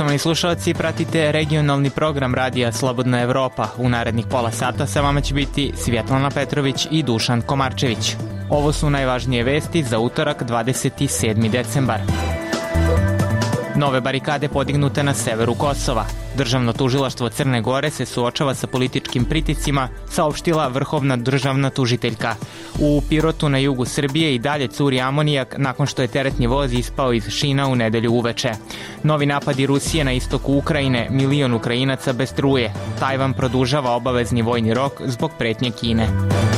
Poštovani slušalci, pratite regionalni program Radija Slobodna Evropa. U narednih pola sata sa vama će biti Svjetlana Petrović i Dušan Komarčević. Ovo su najvažnije vesti za utorak 27. decembar. Nove barikade podignute na severu Kosova. Državno tužilaštvo Crne Gore se suočava sa političkim pritiscima, saopštila vrhovna državna tužiteljka. U Pirotu na jugu Srbije i dalje curi amonijak nakon što je teretni voz ispao iz šina u nedelju uveče. Novi napadi Rusije na istoku Ukrajine, 1 milion Ukrajinaca bez struje. Tajvan produžava obavezni vojni rok zbog pretnje Kine.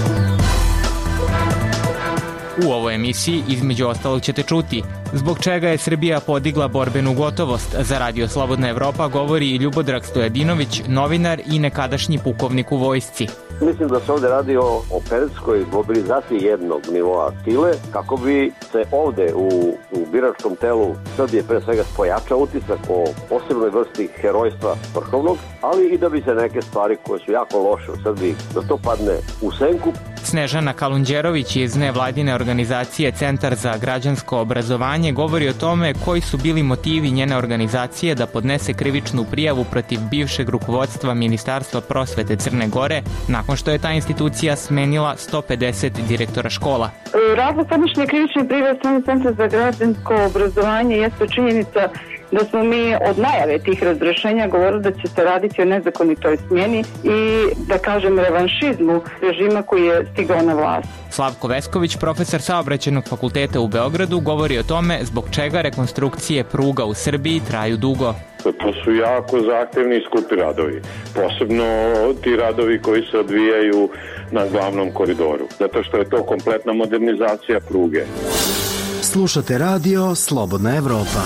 U ovoj emisiji, između ostalog, ćete čuti zbog čega je Srbija podigla borbenu gotovost. Za Radio Slobodna Evropa govori Ljubodrag Stojadinović, novinar i nekadašnji pukovnik u vojsci. Mislim da se ovde radi o periodskoj mobilizaciji jednog nivoa sile, kako bi se ovde u biračkom telu Srbije pre svega pojačao utisak o posebnoj vrsti herojstva vrhovnog, ali i da bi se neke stvari koje su jako loše u Srbiji, da to padne u senku. Snežana Kalundjerović iz nevladine organizacije Centar za građansko obrazovanje govori o tome koji su bili motivi njene organizacije da podnese krivičnu prijavu protiv bivšeg rukovodstva Ministarstva prosvete Crne Gore nakon što je ta institucija smenila 150 direktora škola. Razlog podnošenja krivične prijave Centra za građansko obrazovanje jeste činjenica da smo mi od najave tih razrešenja govorili da će se raditi o nezakonitoj smjeni i, da kažem, revanšizmu režima koji je stigao na vlast. Slavko Vesković, profesor Saobraćajnog fakulteta u Beogradu, govori o tome zbog čega rekonstrukcije pruga u Srbiji traju dugo. To su jako zahtevni i skupi radovi, posebno ti radovi koji se odvijaju na glavnom koridoru, zato što je to kompletna modernizacija pruge. Slušate radio Slobodna Evropa.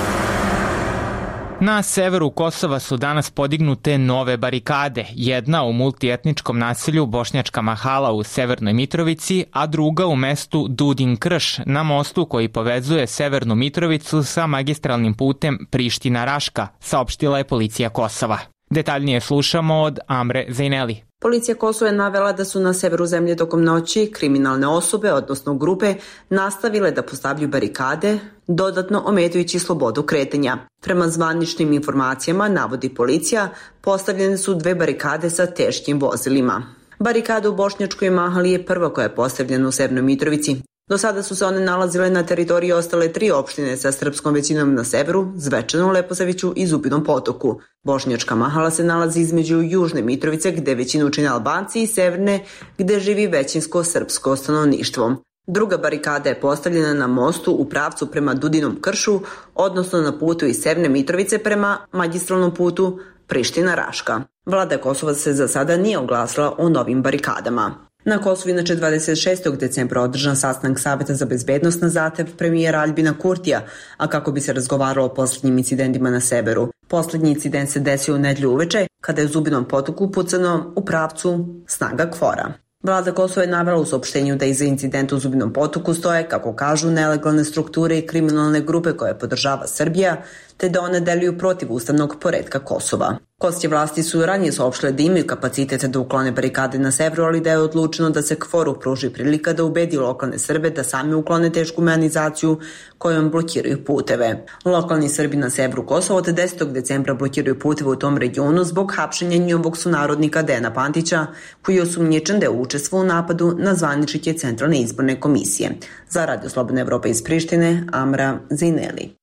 Na severu Kosova su danas podignute nove barikade, jedna u multietničkom naselju Bošnjačka Mahala u Severnoj Mitrovici, a druga u mestu Dudin Krš, na mostu koji povezuje Severnu Mitrovicu sa magistralnim putem Priština-Raška, saopštila je policija Kosova. Detaljnije slušamo od Amre Zejneli. Policija Kosova je navela da su na severu zemlje tokom noći kriminalne osobe, odnosno grupe, nastavile da postavljaju barikade, dodatno ometajući slobodu kretanja. Prema zvaničnim informacijama, navodi policija, postavljene su 2 barikade sa teškim vozilima. Barikada u Bošnjačkoj Mahali je prva koja je postavljena u Severnoj Mitrovici. Do sada su se one nalazile na teritoriji ostale 3 opštine sa srpskom većinom na severu, Zvečanu, Leposaviću i Zubinom Potoku. Bošnjačka Mahala se nalazi između Južne Mitrovice, gde većinu čine Albanci, i Severne, gde živi većinsko srpsko stanovništvo. Druga barikada je postavljena na mostu u pravcu prema Dudinom Kršu, odnosno na putu iz Severne Mitrovice prema magistralnom putu Priština-Raška. Vlada Kosova se za sada nije oglasila o novim barikadama. Na Kosovu inače 26. decembra održan sastanak Saveta za bezbednost na zahtev premijera Aljbina Kurtija, a kako bi se razgovaralo o posljednjim incidentima na severu. Poslednji incident se desio u nedelju uveče, kada je u Zubinom Potoku pucano u pravcu snaga KFOR-a. Vlada Kosova je navela u saopštenju da iza incidenta u Zubinom Potoku stoje, kako kažu, nelegalne strukture i kriminalne grupe koje podržava Srbija, te da one deluju protiv ustavnog poretka Kosova. Kosovske vlasti su ranije saopštile da imaju kapacitet da uklone barikade na severu, ali da je odlučeno da se KFOR-u pruži prilika da ubedi lokalne Srbe da sami uklone tešku mehanizaciju kojom blokiraju puteve. Lokalni Srbi na severu Kosova od 10. decembra blokiraju puteve u tom regionu zbog hapšenja njihovog sunarodnika Dejana Pantića, koji je osumnjičen da je učestvovao u napadu na zvaničnike Centralne izborne komisije. Za Radio Slobodna Evropa iz Prištine, Amra Zejneli.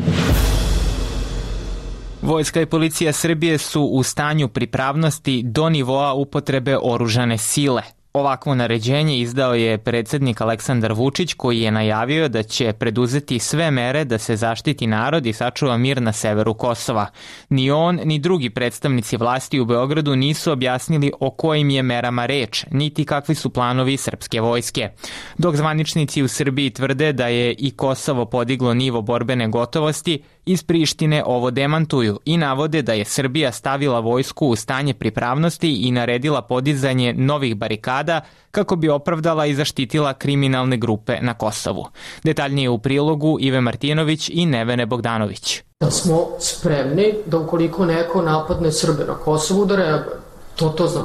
Vojska i policija Srbije su u stanju pripravnosti do nivoa upotrebe oružane sile. Ovakvo naređenje izdao je predsjednik Aleksandar Vučić, koji je najavio da će preduzeti sve mere da se zaštiti narod i sačuva mir na severu Kosova. Ni on, ni drugi predstavnici vlasti u Beogradu nisu objasnili o kojim je merama reč, niti kakvi su planovi srpske vojske. Dok zvaničnici u Srbiji tvrde da je i Kosovo podiglo nivo borbene gotovosti, iz Prištine ovo demantuju i navode da je Srbija stavila vojsku u stanje pripravnosti i naredila podizanje novih barikada kako bi opravdala i zaštitila kriminalne grupe na Kosovu. Detaljnije u prilogu Ive Martinović i Nevene Bogdanović. Da smo spremni da ukoliko neko napadne Srbe na Kosovu da reaguje. To znači.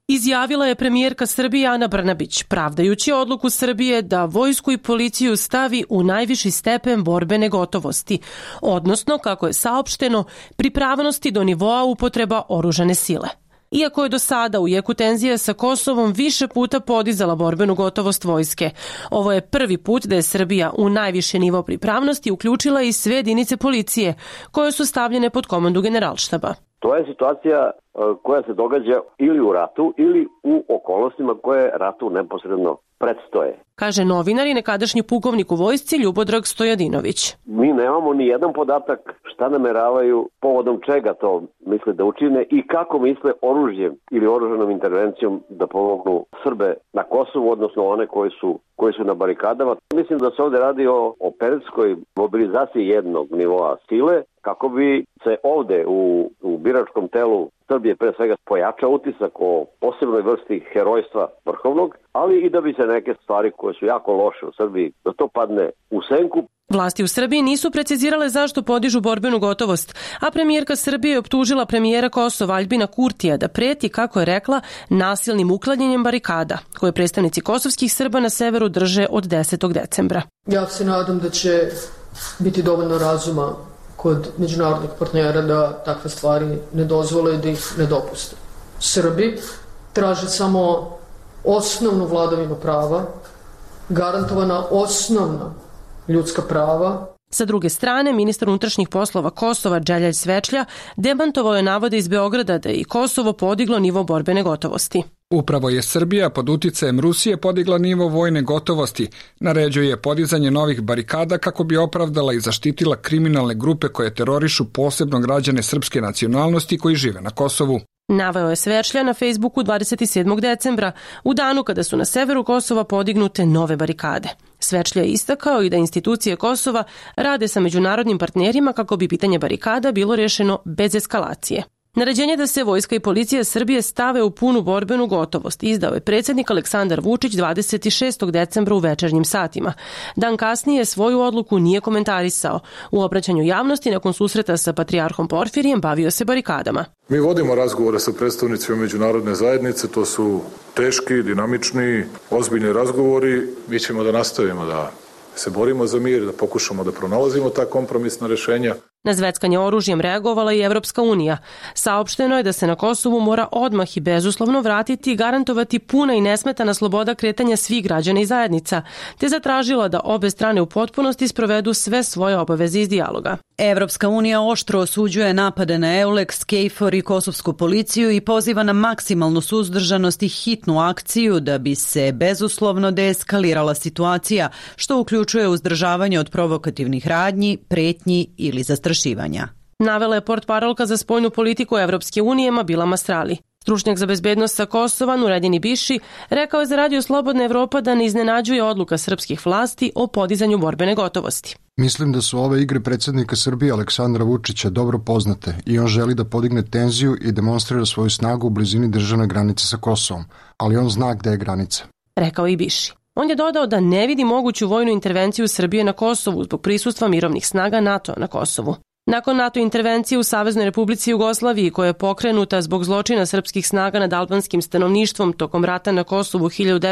izjavila je premijerka Srbije Ana Brnabić, pravdajući odluku Srbije da vojsku i policiju stavi u najviši stepen borbene gotovosti, odnosno, kako je saopšteno, pripravnosti do nivoa upotreba oružane sile. Iako je do sada u jeku tenzija sa Kosovom više puta podizala borbenu gotovost vojske, ovo je prvi put da je Srbija u najviše nivo pripravnosti uključila i sve jedinice policije, koje su stavljene pod komandu Generalštaba. To je situacija koja se događa ili u ratu ili u okolnostima koje ratu neposredno predstoje. Kaže novinar i nekadašnji pukovnik u vojsci Ljubodrag Stojadinović. Mi nemamo ni jedan podatak šta nameravaju, povodom čega to misle da učine i kako misle oružjem ili oružanom intervencijom da pomognu Srbe na Kosovu, odnosno one koji su na barikadama. Mislim da se ovde radi o periodskoj mobilizaciji jednog nivoa sile, kako bi se ovde u biračkom telu Srbije pre svega pojačao utisak o posebnoj vrsti herojstva vrhovnog, ali i da bi se neke stvari koje su jako loše u Srbiji, da to padne u senku. Vlasti u Srbiji nisu precizirale zašto podižu borbenu gotovost, a premijerka Srbije je optužila premijera Kosova Aljbina Kurtija da preti, kako je rekla, nasilnim uklanjanjem barikada, koje predstavnici kosovskih Srba na severu drže od 10. decembra. Ja se nadam da će biti dovoljno razuma kod međunarodnih partnera da takve stvari ne dozvole i da ih ne dopuste. Srbi traže samo osnovnu vladavinu prava, garantovana osnovna ljudska prava. Sa druge strane, ministar unutrašnjih poslova Kosova Dželjalj Svečlja demantovao je navode iz Beograda da je i Kosovo podiglo nivo borbene gotovosti. Upravo je Srbija pod uticajem Rusije podigla nivo vojne gotovosti, naređuje podizanje novih barikada kako bi opravdala i zaštitila kriminalne grupe koje terorišu posebno građane srpske nacionalnosti koji žive na Kosovu. Naveo je Svečlja na Facebooku 27. decembra, u danu kada su na severu Kosova podignute nove barikade. Svečlja je istakao i da institucije Kosova rade sa međunarodnim partnerima kako bi pitanje barikada bilo rešeno bez eskalacije. Naređenje da se vojska i policija Srbije stave u punu borbenu gotovost izdao je predsjednik Aleksandar Vučić 26. decembra u večernjim satima. Dan kasnije svoju odluku nije komentarisao. U obraćanju javnosti nakon susreta sa patrijarhom Porfirijem bavio se barikadama. Mi vodimo razgovore sa predstavnicima međunarodne zajednice, to su teški, dinamični, ozbiljni razgovori. Mi ćemo da nastavimo da se borimo za mir, da pokušamo da pronalazimo ta kompromisna rešenja. Na zveckanje oružjem reagovala i Evropska unija. Saopšteno je da se na Kosovu mora odmah i bezuslovno vratiti i garantovati puna i nesmetana sloboda kretanja svih građana i zajednica, te zatražila da obe strane u potpunosti sprovedu sve svoje obaveze iz dijaloga. Evropska unija oštro osuđuje napade na EULEX, KFOR i kosovsku policiju i poziva na maksimalnu suzdržanost i hitnu akciju da bi se bezuslovno deeskalirala situacija, što uključuje uzdržavanje od provokativnih radnji, pretnji ili zastrašivanja. Navela je portparolka za spoljnu politiku Evropske unije Mabila Mastrali. Stručnjak za bezbednost sa Kosova Nuredin Ibiši rekao je za Radio Slobodna Evropa da ne iznenađuje odluka srpskih vlasti o podizanju borbene gotovosti. Mislim da su ove igre predsjednika Srbije Aleksandra Vučića dobro poznate i on želi da podigne tenziju i demonstrira svoju snagu u blizini državne granice sa Kosovom, ali on zna gde je granica. Rekao je Ibiši. On je dodao da ne vidi moguću vojnu intervenciju Srbije na Kosovu zbog prisustva mirovnih snaga NATO na Kosovu. Nakon NATO intervencije u Saveznoj Republici Jugoslaviji, koja je pokrenuta zbog zločina srpskih snaga nad albanskim stanovništvom tokom rata na Kosovu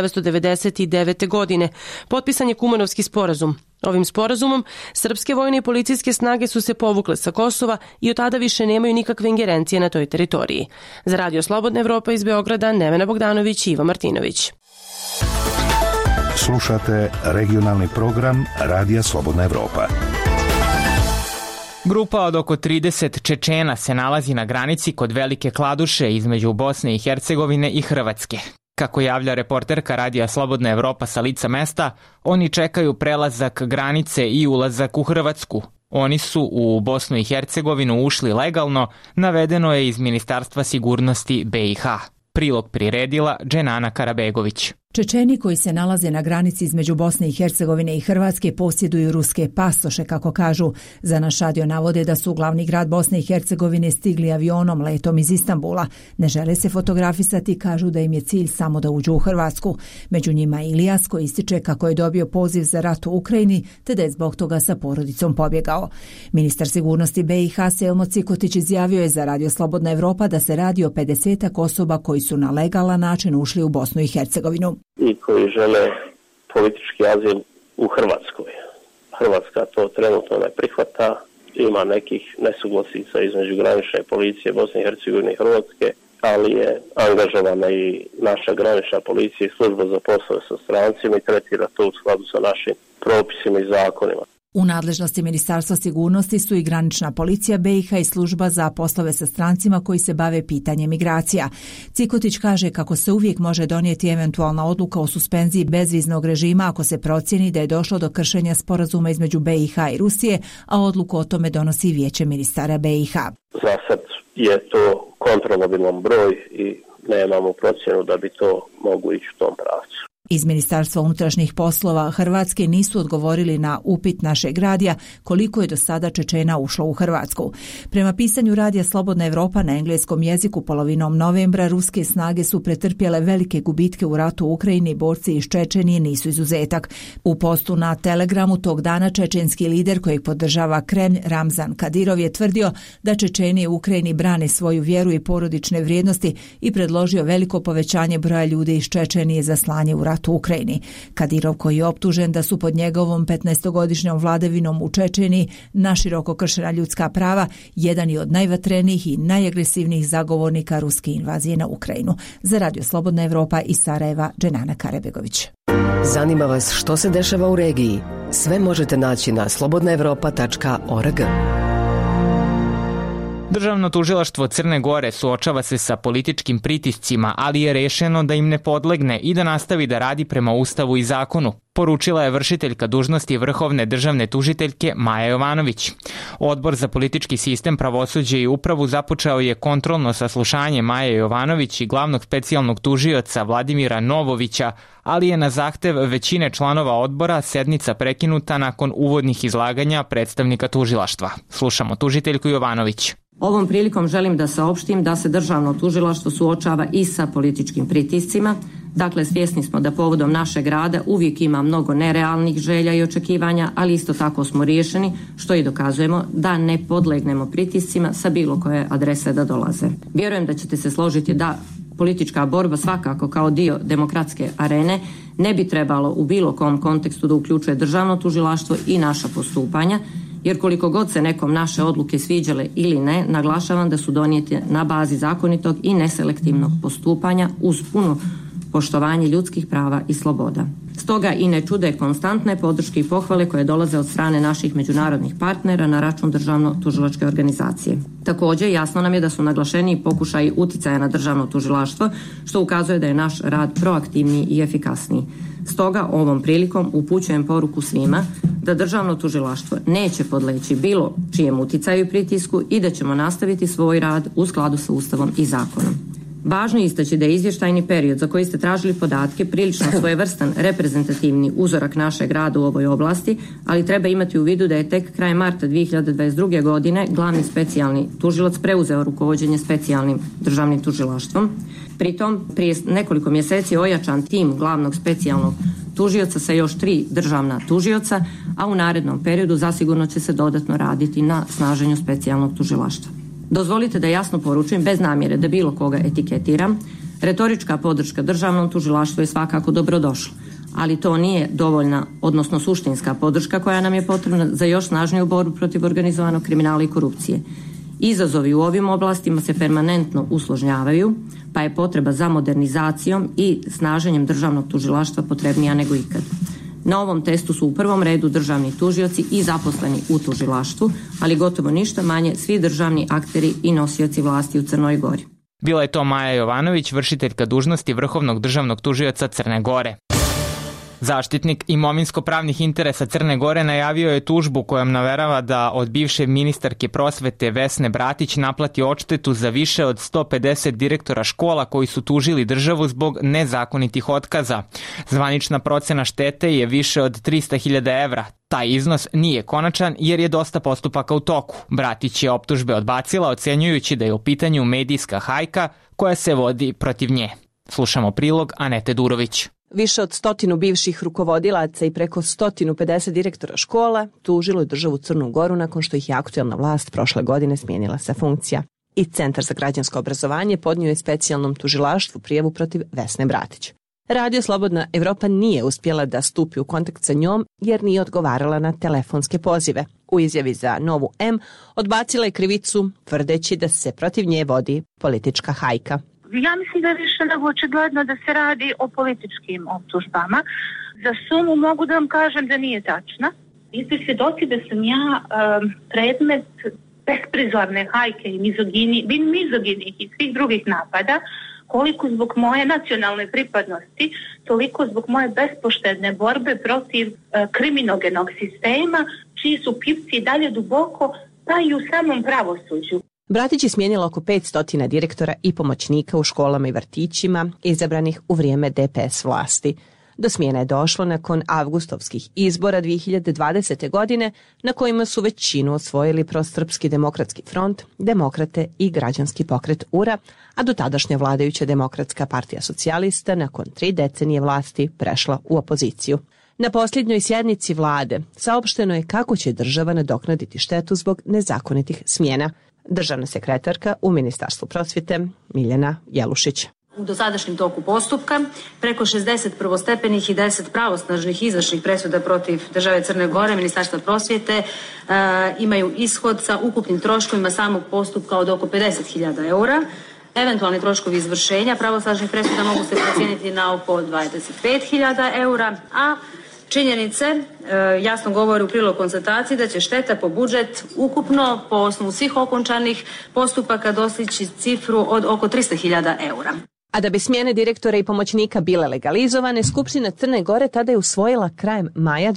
1999. godine, potpisan je Kumanovski sporazum. Ovim sporazumom srpske vojne i policijske snage su se povukle sa Kosova i od tada više nemaju nikakve ingerencije na toj teritoriji. Za Radio Slobodna Evropa iz Beograda, Nevena Bogdanović i Iva Martinović. Slušate regionalni program Radija Slobodna Evropa. Grupa od oko 30 Čečena se nalazi na granici kod Velike Kladuše između Bosne i Hercegovine i Hrvatske. Kako javlja reporterka Radija Slobodna Evropa sa lica mesta, oni čekaju prelazak granice i ulazak u Hrvatsku. Oni su u Bosnu i Hercegovinu ušli legalno, navedeno je iz Ministarstva sigurnosti BiH. Prilog priredila Dženana Karabegović. Čečeni koji se nalaze na granici između Bosne i Hercegovine i Hrvatske posjeduju ruske pasoše, kako kažu. Za naš radio navode da su u glavni grad Bosne i Hercegovine stigli avionom letom iz Istanbula. Ne žele se fotografisati i kažu da im je cilj samo da uđu u Hrvatsku. Među njima Ilijas koji ističe kako je dobio poziv za rat u Ukrajini te da je zbog toga sa porodicom pobjegao. Ministar sigurnosti BiH Selmo Cikotić izjavio je za Radio Slobodna Evropa da se radi o 50-ak osoba koji su na legalan način ušli u Bosnu i Hercegovinu. I koji žele politički azil u Hrvatskoj. Hrvatska to trenutno ne prihvata, ima nekih nesuglasica između granične policije Bosne i Hercegovine i Hrvatske, ali je angažovana i naša granična policija i služba za poslove sa strancima i tretira to u skladu sa našim propisima i zakonima. U nadležnosti Ministarstva sigurnosti su i granična policija BiH i služba za poslove sa strancima koji se bave pitanjem migracija. Cikotić kaže kako se uvijek može donijeti eventualna odluka o suspenziji bezviznog režima ako se procjeni da je došlo do kršenja sporazuma između BiH i Rusije, a odluku o tome donosi Vijeće ministara BiH. Za sad je to kontrolabilan broj i nemamo procjenu da bi to moglo ići u tom pravcu. Iz Ministarstva unutrašnjih poslova Hrvatske nisu odgovorili na upit našeg radija koliko je do sada Čečena ušlo u Hrvatsku. Prema pisanju radija Slobodna Evropa na engleskom jeziku polovinom novembra ruske snage su pretrpjele velike gubitke u ratu u Ukrajini, borci iz Čečenije nisu izuzetak. U postu na Telegramu tog dana čečenski lider kojeg podržava Kremlj Ramzan Kadirov je tvrdio da Čečeni u Ukrajini brane svoju vjeru i porodične vrijednosti i predložio veliko povećanje broja ljudi iz Čečenije za slanje u rat u Ukrajini. Kadirov koji je optužen da su pod njegovom 15-godišnjom vladavinom u Čečeniji naširoko kršena ljudska prava, jedan je od najvatrenijih i najagresivnijih zagovornika ruske invazije na Ukrajinu. Za Radio Slobodna Evropa iz Sarajeva, Dženana Karebegović. Zanima vas što se dešava u regiji? Sve možete naći na slobodnaevropa.org. Državno tužilaštvo Crne Gore suočava se sa političkim pritiscima, ali je rešeno da im ne podlegne i da nastavi da radi prema Ustavu i zakonu, poručila je vršiteljka dužnosti vrhovne državne tužiteljke Maja Jovanović. Odbor za politički sistem, pravosuđe i upravu započeo je kontrolno saslušanje Maje Jovanović i glavnog specijalnog tužioca Vladimira Novovića, ali je na zahtev većine članova odbora sednica prekinuta nakon uvodnih izlaganja predstavnika tužilaštva. Slušamo tužiteljku Jovanović. Ovom prilikom želim da saopštim da se državno tužilaštvo suočava i sa političkim pritiscima. Dakle, svjesni smo da povodom našeg rada uvijek ima mnogo nerealnih želja i očekivanja, ali isto tako smo riješeni, što i dokazujemo, da ne podlegnemo pritiscima sa bilo koje adrese da dolaze. Vjerujem da ćete se složiti da politička borba svakako kao dio demokratske arene ne bi trebalo u bilo kom kontekstu da uključuje državno tužilaštvo i naša postupanja, jer koliko god se nekom naše odluke sviđale ili ne, naglašavam da su donijete na bazi zakonitog i neselektivnog postupanja uz puno poštovanje ljudskih prava i sloboda. Stoga i ne čude konstantne podrške i pohvale koje dolaze od strane naših međunarodnih partnera na račun državno-tužilačke organizacije. Također, jasno nam je da su naglašeni pokušaji uticaja na državno tužilaštvo, što ukazuje da je naš rad proaktivniji i efikasniji. Stoga ovom prilikom upućujem poruku svima da državno tužilaštvo neće podleći bilo čijem uticaju i pritisku i da ćemo nastaviti svoj rad u skladu sa Ustavom i zakonom. Važno je istaći da je izvještajni period za koji ste tražili podatke prilično svojevrstan reprezentativni uzorak našeg rada u ovoj oblasti, ali treba imati u vidu da je tek krajem marta 2022. godine glavni specijalni tužilac preuzeo rukovođenje specijalnim državnim tužilaštvom. Pritom, prije nekoliko mjeseci ojačan tim glavnog specijalnog tužioca sa još 3 državna tužioca, a u narednom periodu zasigurno će se dodatno raditi na snaženju specijalnog tužilaštva. Dozvolite da jasno poručujem, bez namjere da bilo koga etiketiram, retorička podrška državnom tužilaštvu je svakako dobrodošla, ali to nije dovoljna, odnosno suštinska podrška koja nam je potrebna za još snažniju borbu protiv organizovanog kriminala i korupcije. Izazovi u ovim oblastima se permanentno usložnjavaju, pa je potreba za modernizacijom i snaženjem državnog tužilaštva potrebnija nego ikad. Na ovom testu su u prvom redu državni tužioci i zaposleni u tužilaštvu, ali gotovo ništa manje svi državni akteri i nosioci vlasti u Crnoj Gori. Bila je to Maja Jovanović, vršiteljka dužnosti vrhovnog državnog tužioca Crne Gore. Zaštitnik imovinsko-pravnih interesa Crne Gore najavio je tužbu kojom naverava da od bivše ministarke prosvete Vesne Bratić naplati odštetu za više od 150 direktora škola koji su tužili državu zbog nezakonitih otkaza. Zvanična procena štete je više od 300.000 evra. Taj iznos nije konačan jer je dosta postupaka u toku. Bratić je optužbe odbacila, ocenjujući da je u pitanju medijska hajka koja se vodi protiv nje. Slušamo prilog Anete Durović. Više od 100 bivših rukovodilaca i preko 150 direktora škola tužilo je državu Crnu Goru nakon što ih je aktuelna vlast prošle godine smijenila sa funkcija. I Centar za građansko obrazovanje podnio je specijalnom tužilaštvu prijavu protiv Vesne Bratić. Radio Slobodna Evropa nije uspjela da stupi u kontakt sa njom jer nije odgovarala na telefonske pozive. U izjavi za Novu M odbacila je krivicu tvrdeći da se protiv nje vodi politička hajka. Ja mislim da je više nego očigledno da se radi o političkim optužbama. Za sumu mogu da vam kažem da nije tačna. Vi ste svjedoci da sam ja predmet besprizorne hajke i mizoginih i svih drugih napada, koliko zbog moje nacionalne pripadnosti, toliko zbog moje bespoštedne borbe protiv kriminogenog sistema, čiji su pipci dalje duboko, pa i u samom pravosuđu. Bratić je smijenila oko 500 direktora i pomoćnika u školama i vrtićima izabranih u vrijeme DPS vlasti. Do smjene je došlo nakon avgustovskih izbora 2020. godine na kojima su većinu osvojili Prosrpski demokratski front, Demokrate i Građanski pokret URA, a dotadašnja vladajuća Demokratska partija socijalista nakon 3 decenije vlasti prešla u opoziciju. Na posljednjoj sjednici vlade saopšteno je kako će država nadoknaditi štetu zbog nezakonitih smjena. Državna sekretarka u Ministarstvu prosvjete Miljana Jelušić. U dosadašnjem toku postupka preko 60 prvostepenih i 10 pravosnažnih izvršnih presuda protiv države Crne Gore, Ministarstva prosvjete imaju ishod sa ukupnim troškovima samog postupka od oko 50.000 eura. Eventualni troškovi izvršenja pravosnažnih presuda mogu se procijeniti na oko 25.000 eura, a činjenice jasno govore u prilog konstataciji da će šteta po budžet ukupno po osnovu svih okončanih postupaka dostići cifru od oko 300.000 eura. A da bi smjene direktora i pomoćnika bile legalizovane, Skupština Crne Gore tada je usvojila krajem maja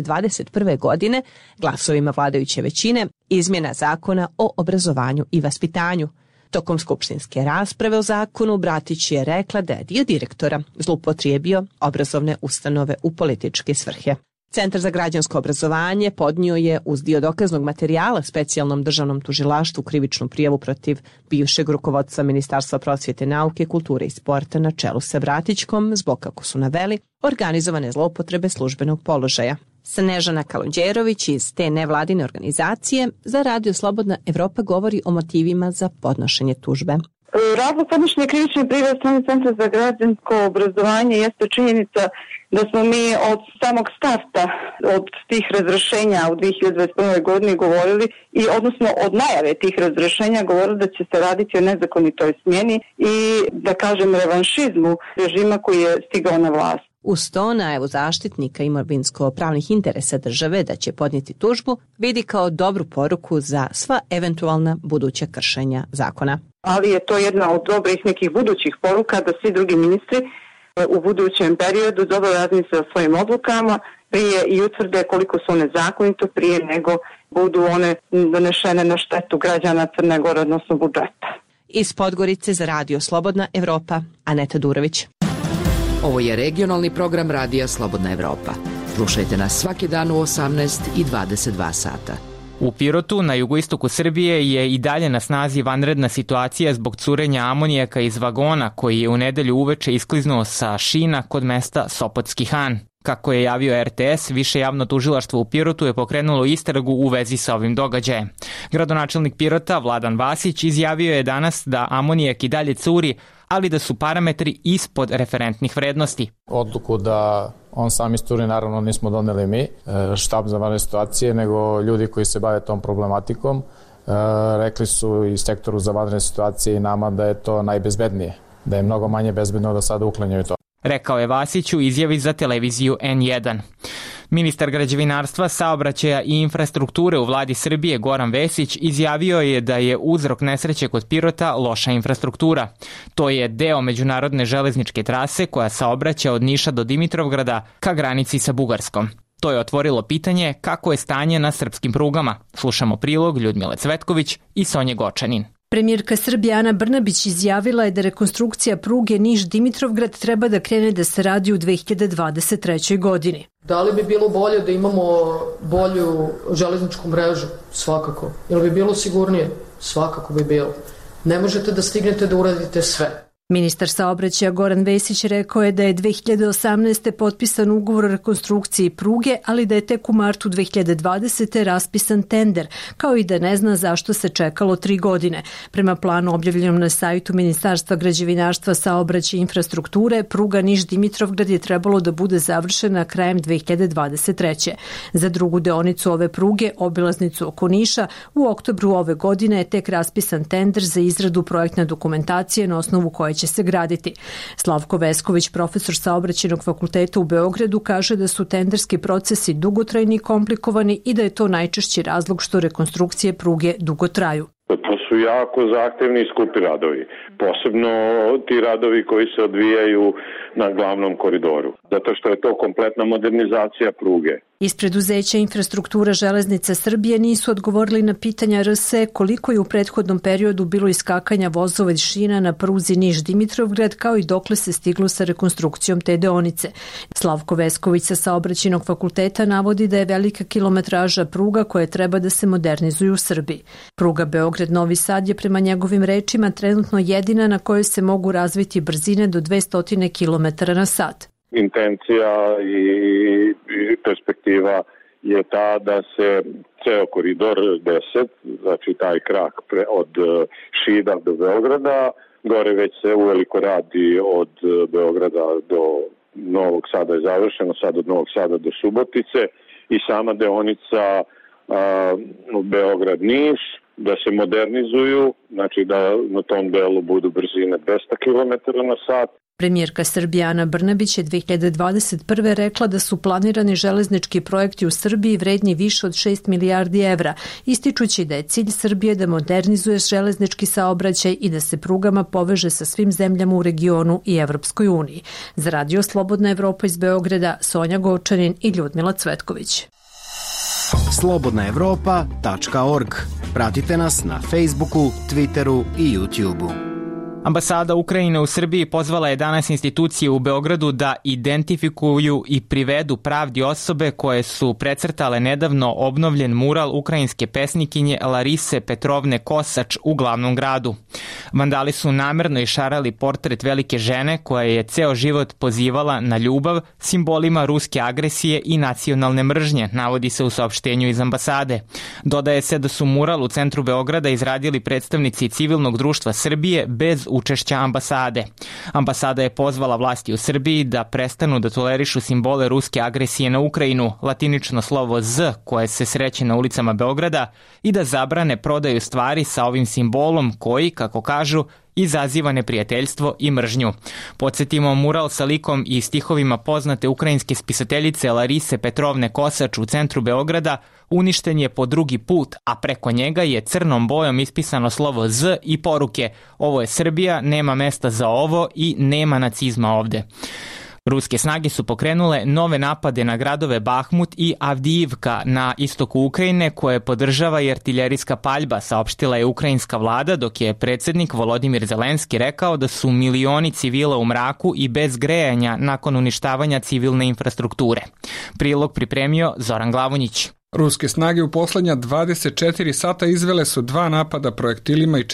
2021. godine glasovima vladajuće većine izmjena zakona o obrazovanju i vaspitanju. Tokom skupštinske rasprave o zakonu Bratić je rekla da je dio direktora zloupotrijebio obrazovne ustanove u političke svrhe. Centar za građansko obrazovanje podnio je uz dio dokaznog materijala specijalnom državnom tužilaštvu krivičnu prijavu protiv bivšeg rukovodstva Ministarstva prosvjete, nauke, kulture i sporta na čelu sa Bratićkom zbog, kako su naveli, organizovane zloupotrebe službenog položaja. Snežana Kalundjerović iz te nevladine organizacije za Radio Slobodna Evropa govori o motivima za podnošenje tužbe. Razlog podnošenja krivične prijave strane Centra za građansko obrazovanje jeste činjenica da smo mi od samog starta od tih razrešenja u 2021. godini govorili i odnosno od najave tih razrešenja govorili da će se raditi o nezakonitoj smjeni i da kažem revanšizmu režima koji je stigao na vlast. Uz to najavu zaštitnika imovinsko-pravnih interesa države da će podnijeti tužbu vidi kao dobru poruku za sva eventualna buduća kršenja zakona. Ali je to jedna od dobrih nekih budućih poruka da svi drugi ministri u budućem periodu dobro razmisle o svojim odlukama prije i utvrde koliko su one zakonito prije nego budu one donešene na štetu građana Crne Gore, odnosno budžeta. Iz Podgorice za Radio Slobodna Evropa, Aneta Durović. Ovo je regionalni program Radija Slobodna Evropa. Slušajte nas svaki dan u 18 i 22 sata. U Pirotu, na jugoistoku Srbije, je i dalje na snazi vanredna situacija zbog curenja amonijaka iz vagona koji je u nedelju uveče iskliznuo sa šina kod mesta Sopotski Han. Kako je javio RTS, Više javno tužilaštvo u Pirotu je pokrenulo istragu u vezi sa ovim događajem. Gradonačelnik Pirota, Vladan Vasić, izjavio je danas da amonijak i dalje curi, ali da su parametri ispod referentnih vrednosti. Odluku da on sam isturi naravno nismo doneli mi, štab za vanredne situacije, nego ljudi koji se bave tom problematikom. Rekli su i sektoru za vanredne situacije i nama da je to najbezbednije, da je mnogo manje bezbedno da sada uklanjaju to. Rekao je Vasić u izjavi za televiziju N1. Ministar građevinarstva, saobraćaja i infrastrukture u vladi Srbije Goran Vesić izjavio je da je uzrok nesreće kod Pirota loša infrastruktura. To je deo međunarodne železničke trase koja saobraća od Niša do Dimitrovgrada ka granici sa Bugarskom. To je otvorilo pitanje kako je stanje na srpskim prugama. Slušamo prilog Ljudmile Cvetković i Sonje Gočanin. Premijerka Srbije Ana Brnabić izjavila je da rekonstrukcija pruge Niš-Dimitrovgrad treba da krene da se radi u 2023. godini. Da li bi bilo bolje da imamo bolju železničku mrežu? Svakako. Ili bi bilo sigurnije? Svakako bi bilo. Ne možete da stignete da uradite sve. Ministar saobraćaja Goran Vesić rekao je da je 2018. potpisan ugovor o rekonstrukciji pruge, ali da je tek u martu 2020. raspisan tender, kao i da ne zna zašto se čekalo 3 godine. Prema planu objavljenom na sajtu Ministarstva građevinarstva, saobraćaja i infrastrukture, pruga Niš-Dimitrovgrad je trebalo da bude završena krajem 2023. Za drugu deonicu ove pruge, obilaznicu oko Niša, u oktobru ove godine je tek raspisan tender za izradu projektne dokumentacije na osnovu koje će se graditi. Slavko Vesković, profesor Saobraćajnog fakulteta u Beogradu, kaže da su tenderski procesi dugotrajni i komplikovani i da je to najčešći razlog što rekonstrukcije pruge dugo traju. To su jako zahtevni i skupi radovi. Posebno ti radovi koji se odvijaju na glavnom koridoru. Zato što je to kompletna modernizacija pruge. Iz preduzeća Infrastruktura železnica Srbije nisu odgovorili na pitanja RSE koliko je u prethodnom periodu bilo iskakanja vozova iz šina na pruzi Niš-Dimitrovgrad, kao i dokle se stiglo sa rekonstrukcijom te deonice. Slavko Vesković sa Saobraćajnog fakulteta navodi da je velika kilometraža pruga koje treba da se modernizuju u Srbiji. Pruga Beograd-Novi Sad je prema njegovim rečima trenutno jedina na kojoj se mogu razviti brzine do 200 km na sat. Intencija i perspektiva je ta da se ceo koridor 10, znači taj krak od Šida do Beograda, gore već se uveliko radi od Beograda do Novog Sada je završeno, sad od Novog Sada do Subotice i sama deonica Beograd-Niš, da se modernizuju, znači da na tom delu budu brzine 200 km na sat. Premijerka Srbije Ana Brnabić je 2021. rekla da su planirani železnički projekti u Srbiji vredni više od 6 milijardi evra, ističući da je cilj Srbije da modernizuje železnički saobraćaj i da se prugama poveže sa svim zemljama u regionu i Evropskoj uniji. Za Radio Slobodna Evropa iz Beograda, Sonja Gočanin i Ljudmila Cvetković. slobodnaevropa.org. Pratite nas na Facebooku, Twitteru i YouTubeu. Ambasada Ukrajine u Srbiji pozvala je danas institucije u Beogradu da identifikuju i privedu pravdi osobe koje su precrtale nedavno obnovljen mural ukrajinske pesnikinje Larise Petrovne Kosač u glavnom gradu. Vandali su namerno išarali portret velike žene koja je ceo život pozivala na ljubav, simbolima ruske agresije i nacionalne mržnje, navodi se u saopštenju iz ambasade. Dodaje se da su mural u centru Beograda izradili predstavnici civilnog društva Srbije bez učešća ambasade. Ambasada je pozvala vlasti u Srbiji da prestanu da tolerišu simbole ruske agresije na Ukrajinu, latinično slovo Z koje se sreće na ulicama Beograda, i da zabrane prodaju stvari sa ovim simbolom koji, kako kažu, izaziva neprijateljstvo i mržnju. Podsjetimo, mural sa likom i stihovima poznate ukrajinske spisateljice Larise Petrovne Kosač u centru Beograda uništen je po drugi put, a preko njega je crnom bojom ispisano slovo Z i poruke: ovo je Srbija, nema mesta za ovo i nema nacizma ovde. Ruske snage su pokrenule nove napade na gradove Bahmut i Avdijivka na istoku Ukrajine, koje podržava i artiljerijska paljba, saopštila je ukrajinska vlada, dok je predsjednik Volodimir Zelenski rekao da su milioni civila u mraku i bez grejanja nakon uništavanja civilne infrastrukture. Prilog pripremio Zoran Glavonjić. Ruske snage u poslednja 24 sata izvele su 2 napada projektilima i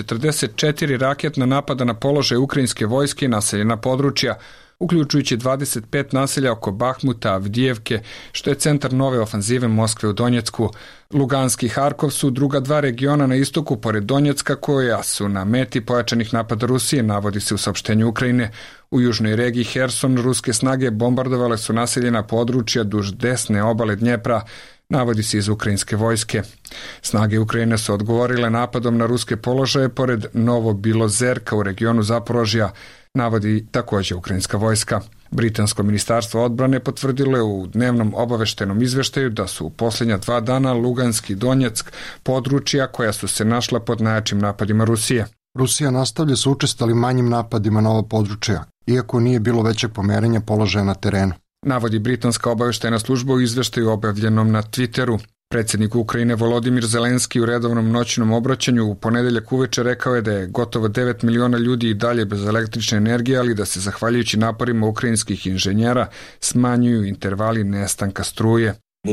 44 raketna napada na položaje ukrajinske vojske i naseljena područja, uključujući 25 naselja oko Bahmuta, Avdijevke, što je centar nove ofanzive Moskve u Donjecku. Lugansk i Harkov su druga 2 regiona na istoku pored Donjecka koja su na meti pojačanih napada Rusije, navodi se u saopštenju Ukrajine. U južnoj regiji Herson ruske snage bombardovale su naseljena područja duž desne obale Dnjepra, navodi se iz ukrajinske vojske. Snage Ukrajine su odgovorile napadom na ruske položaje pored Novobilozerka u regionu Zaporožja, navodi također ukrajinska vojska. Britansko ministarstvo odbrane potvrdilo je u dnevnom obaveštenom izveštaju da su u posljednja 2 dana Lugansk i Donjeck područja koja su se našla pod najjačim napadima Rusije. Rusija nastavlja sa učestalim manjim napadima na ova područja, iako nije bilo većeg pomerenja položaja na terenu. Navodi britanska obaveštajna služba u izveštaju objavljenom na Twitteru. Predsjednik Ukrajine Volodimir Zelenski u redovnom noćnom obraćanju u ponedeljak uveče rekao je da je gotovo 9 miliona ljudi i dalje bez električne energije, ali da se zahvaljujući naporima ukrajinskih inženjera smanjuju intervali nestanka struje.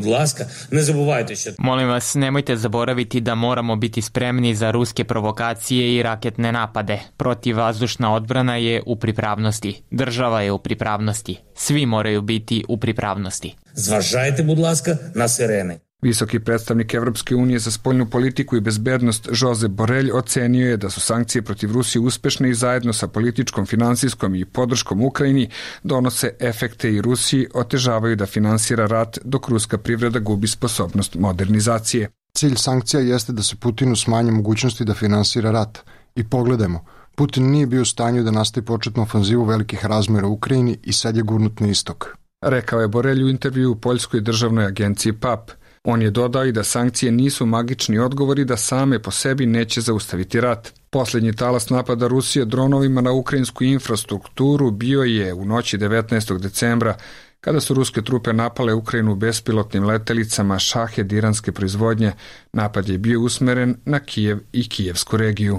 Molim vas, nemojte zaboraviti da moramo biti spremni za ruske provokacije i raketne napade. Protivvazdušna odbrana je u pripravnosti. Država je u pripravnosti. Svi moraju biti u pripravnosti. Зважайте, будь ласка, на сирени. Visoki predstavnik Evropske unije za spoljnu politiku i bezbednost Josep Borrell ocenio je da su sankcije protiv Rusije uspešne i zajedno sa političkom, finansijskom i podrškom Ukrajini donose efekte i Rusiji otežavaju da finansira rat dok ruska privreda gubi sposobnost modernizacije. Cilj sankcija jeste da se Putinu smanje mogućnosti da finansira rat. I pogledajmo, Putin nije bio u stanju da nastavi početnu ofanzivu velikih razmjera u Ukrajini i sad je gurnut na istok. Rekao je Borrell u intervju u poljskoj državnoj agenciji PAP. On je dodao i da sankcije nisu magični odgovori da same po sebi neće zaustaviti rat. Posljednji talas napada Rusije dronovima na ukrajinsku infrastrukturu bio je u noći 19. decembra, kada su ruske trupe napale Ukrajinu bespilotnim letelicama Shahed iranske proizvodnje. Napad je bio usmeren na Kijev i kijevsku regiju.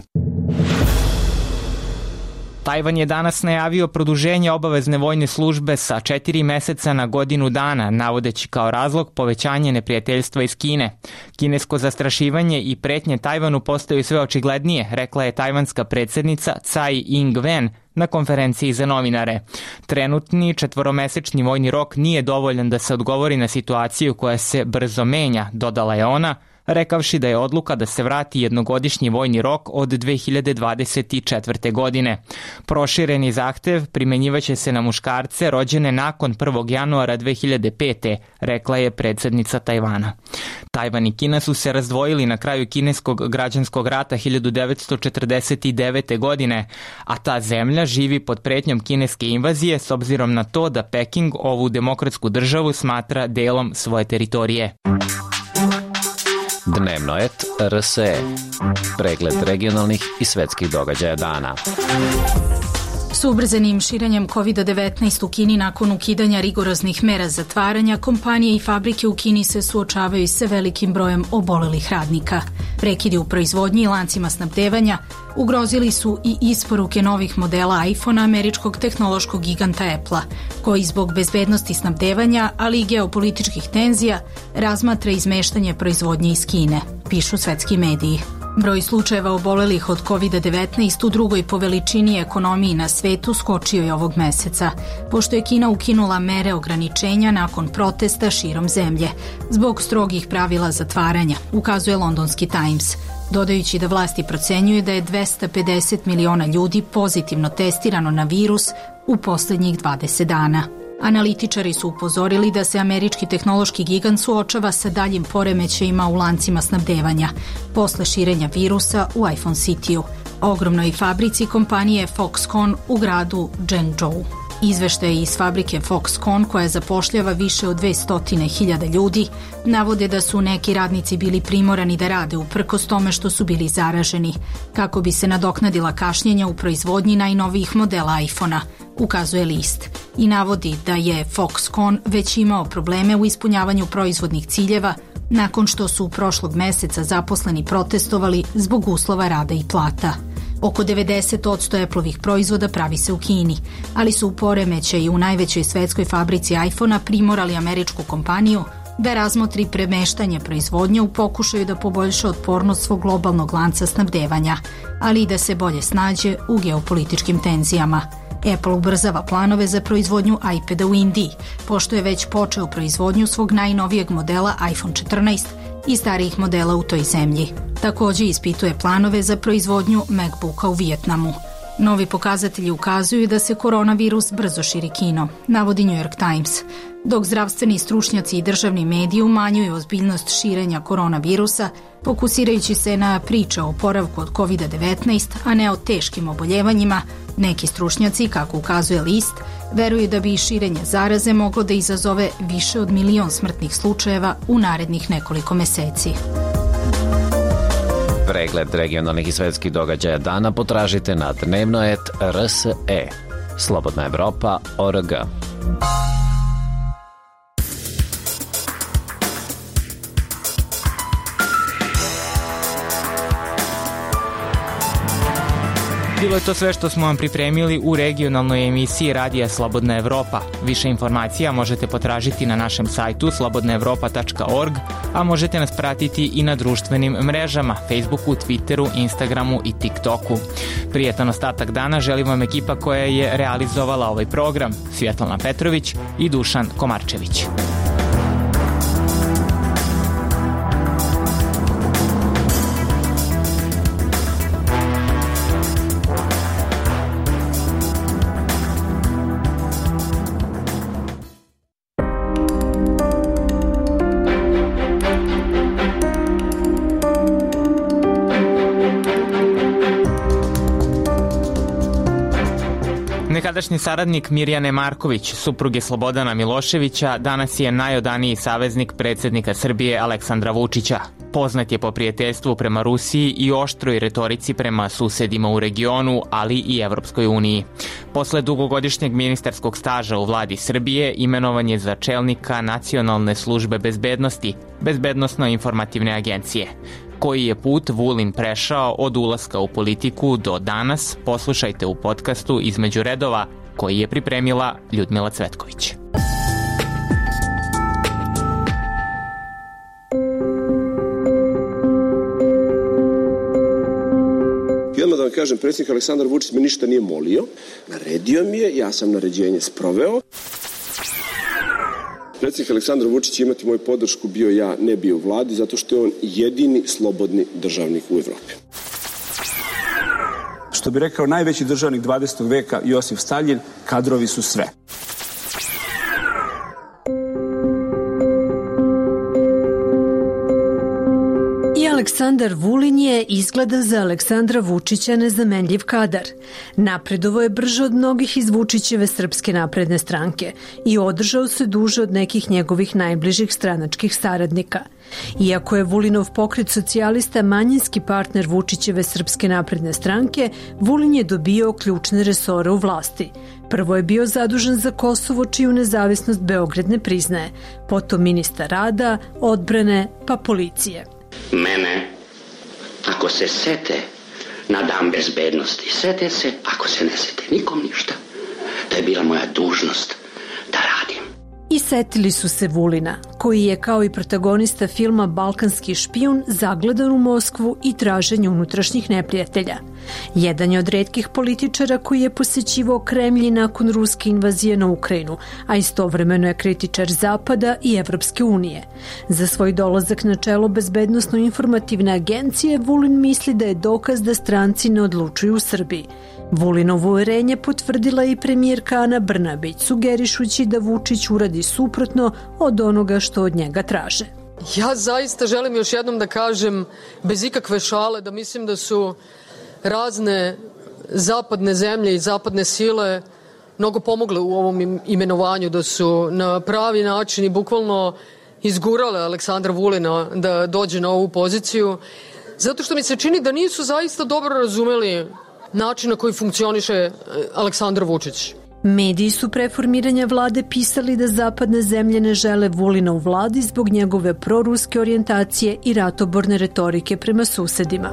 Tajvan je danas najavio produženje obavezne vojne službe sa 4 meseca na godinu dana, navodeći kao razlog povećanje neprijateljstva iz Kine. Kinesko zastrašivanje i pretnje Tajvanu postaju sve očiglednije, rekla je tajvanska predsjednica Tsai Ing-wen na konferenciji za novinare. Trenutni 4-mesečni vojni rok nije dovoljan da se odgovori na situaciju koja se brzo menja, dodala je ona, rekavši da je odluka da se vrati jednogodišnji vojni rok od 2024. godine. Prošireni zahtev primenjivaće se na muškarce rođene nakon 1. januara 2005. rekla je predsjednica Tajvana. Tajvan i Kina su se razdvojili na kraju kineskog građanskog rata 1949. godine, a ta zemlja živi pod pretnjom kineske invazije s obzirom na to da Peking ovu demokratsku državu smatra delom svoje teritorije. Dnevno et RSE. Pregled regionalnih i svetskih događaja dana. S ubrzanim širenjem COVID-19 u Kini nakon ukidanja rigoroznih mera zatvaranja, kompanije i fabrike u Kini se suočavaju sa velikim brojem obolelih radnika. Prekidi u proizvodnji i lancima snabdevanja ugrozili su i isporuke novih modela iPhone-a američkog tehnološkog giganta Apple-a, koji zbog bezbednosti snabdevanja, ali i geopolitičkih tenzija, razmatra izmeštanje proizvodnje iz Kine, pišu svetski mediji. Broj slučajeva obolelih od COVID-19 u drugoj po veličini ekonomiji na svetu skočio je ovog meseca, pošto je Kina ukinula mere ograničenja nakon protesta širom zemlje, zbog strogih pravila zatvaranja, ukazuje londonski Times, dodajući da vlasti procenjuju da je 250 miliona ljudi pozitivno testirano na virus u posljednjih 20 dana. Analitičari su upozorili da se američki tehnološki gigant suočava sa daljim poremećajima u lancima snabdevanja posle širenja virusa u iPhone City-u, ogromnoj fabrici kompanije Foxconn u gradu Zhengzhou. Izveštaje iz fabrike Foxconn, koja zapošljava više od 200.000 ljudi, navode da su neki radnici bili primorani da rade uprkos tome što su bili zaraženi, kako bi se nadoknadila kašnjenja u proizvodnji najnovijih modela iPhone-a, ukazuje list, i navodi da je Foxconn već imao probleme u ispunjavanju proizvodnih ciljeva nakon što su prošlog meseca zaposleni protestovali zbog uslova rada i plata. Oko 90% Appleovih proizvoda pravi se u Kini, ali su u poremećaju u najvećoj svetskoj fabrici iPhone-a primorali američku kompaniju da razmotri premeštanje proizvodnje u pokušaju da poboljša otpornost svog globalnog lanca snabdevanja, ali i da se bolje snađe u geopolitičkim tenzijama. Apple ubrzava planove za proizvodnju iPada u Indiji, pošto je već počeo proizvodnju svog najnovijeg modela iPhone 14 i starijih modela u toj zemlji. Također ispituje planove za proizvodnju MacBooka u Vijetnamu. Novi pokazatelji ukazuju da se koronavirus brzo širi Kinom, navodi New York Times, dok zdravstveni stručnjaci i državni mediji umanjuju ozbiljnost širenja koronavirusa, fokusirajući se na priče o oporavku od COVID-19, a ne o teškim oboljevanjima. Neki stručnjaci, kako ukazuje list, Veruje da bi širenje zaraze moglo da izazove više od 1 milion smrtnih slučajeva u narednih nekoliko meseci. Pregled regionalnih i svetskih događaja dana potražite na dnevnoet.rse. slobodnaevropa.org. Bilo je to sve što smo vam pripremili u regionalnoj emisiji Radija Slobodna Evropa. Više informacija možete potražiti na našem sajtu slobodnaevropa.org, a možete nas pratiti i na društvenim mrežama, Facebooku, Twitteru, Instagramu i TikToku. Prijetan ostatak dana želim vam ekipa koja je realizovala ovaj program, Svjetlana Petrović i Dušan Komarčević. Nekadašnji saradnik Mirjane Marković, supruge Slobodana Miloševića, danas je najodaniji saveznik predsjednika Srbije Aleksandra Vučića. Poznat je po prijateljstvu prema Rusiji i oštroj retorici prema susedima u regionu, ali i Evropskoj uniji. Posle dugogodišnjeg ministarskog staža u vladi Srbije, imenovan je za čelnika Nacionalne službe bezbednosti, Bezbednosno-informativne agencije. Koji je put Vulin prešao od ulaska u politiku do danas, poslušajte u podcastu Između redova, koji je pripremila Ljudmila Cvetković. I odmah da vam kažem, predsjednik Aleksandar Vučić me ništa nije molio, naredio mi je, ja sam naređenje sproveo. Predsjednik Aleksandar Vučić imati moju podršku, bio ja, ne bio u vladi, zato što je on jedini slobodni državnik u Evropi. Što bi rekao najveći državnik 20. veka Josif Staljin, kadrovi su sve. Aleksandar Vulin je izgleda za Aleksandra Vučića nezamenljiv kadar. Napredovo je brže od mnogih iz Vučićeve Srpske napredne stranke i održao se duže od nekih njegovih najbližih stranačkih saradnika. Iako je Vulinov pokret socijalista manjinski partner Vučićeve Srpske napredne stranke, Vulin je dobio ključne resore u vlasti. Prvo je bio zadužen za Kosovo, čiju nezavisnost Beograd ne priznaje, potom ministar rada, odbrane, pa policije. Mene, ako se sete na dan bezbednosti, sete se, ako se ne sete, nikom ništa. To je bila moja dužnost da radim. I setili su se Vulina, koji je kao i protagonista filma Balkanski špijun zagledan u Moskvu i traženju unutrašnjih neprijatelja. Jedan je od retkih političara koji je posećivao Kremlj nakon ruske invazije na Ukrajinu, a istovremeno je kritičar Zapada i Evropske unije. Za svoj dolazak na čelo Bezbednosno-informativne agencije Vulin misli da je dokaz da stranci ne odlučuju u Srbiji. Vulinovo uverenje potvrdila i premijerka Ana Brnabić, sugerišući da Vučić uradi suprotno od onoga što od njega traže. Ja zaista želim još jednom da kažem, bez ikakve šale, da mislim da su razne zapadne zemlje i zapadne sile mnogo pomogle u ovom imenovanju, da su na pravi način i bukvalno izgurale Aleksandra Vulina da dođe na ovu poziciju, zato što mi se čini da nisu zaista dobro razumeli način na koji funkcioniše Aleksandar Vučić. Mediji su pre formiranja vlade pisali da zapadne zemlje ne žele Vulina u vladi zbog njegove proruske orijentacije i ratoborne retorike prema susedima.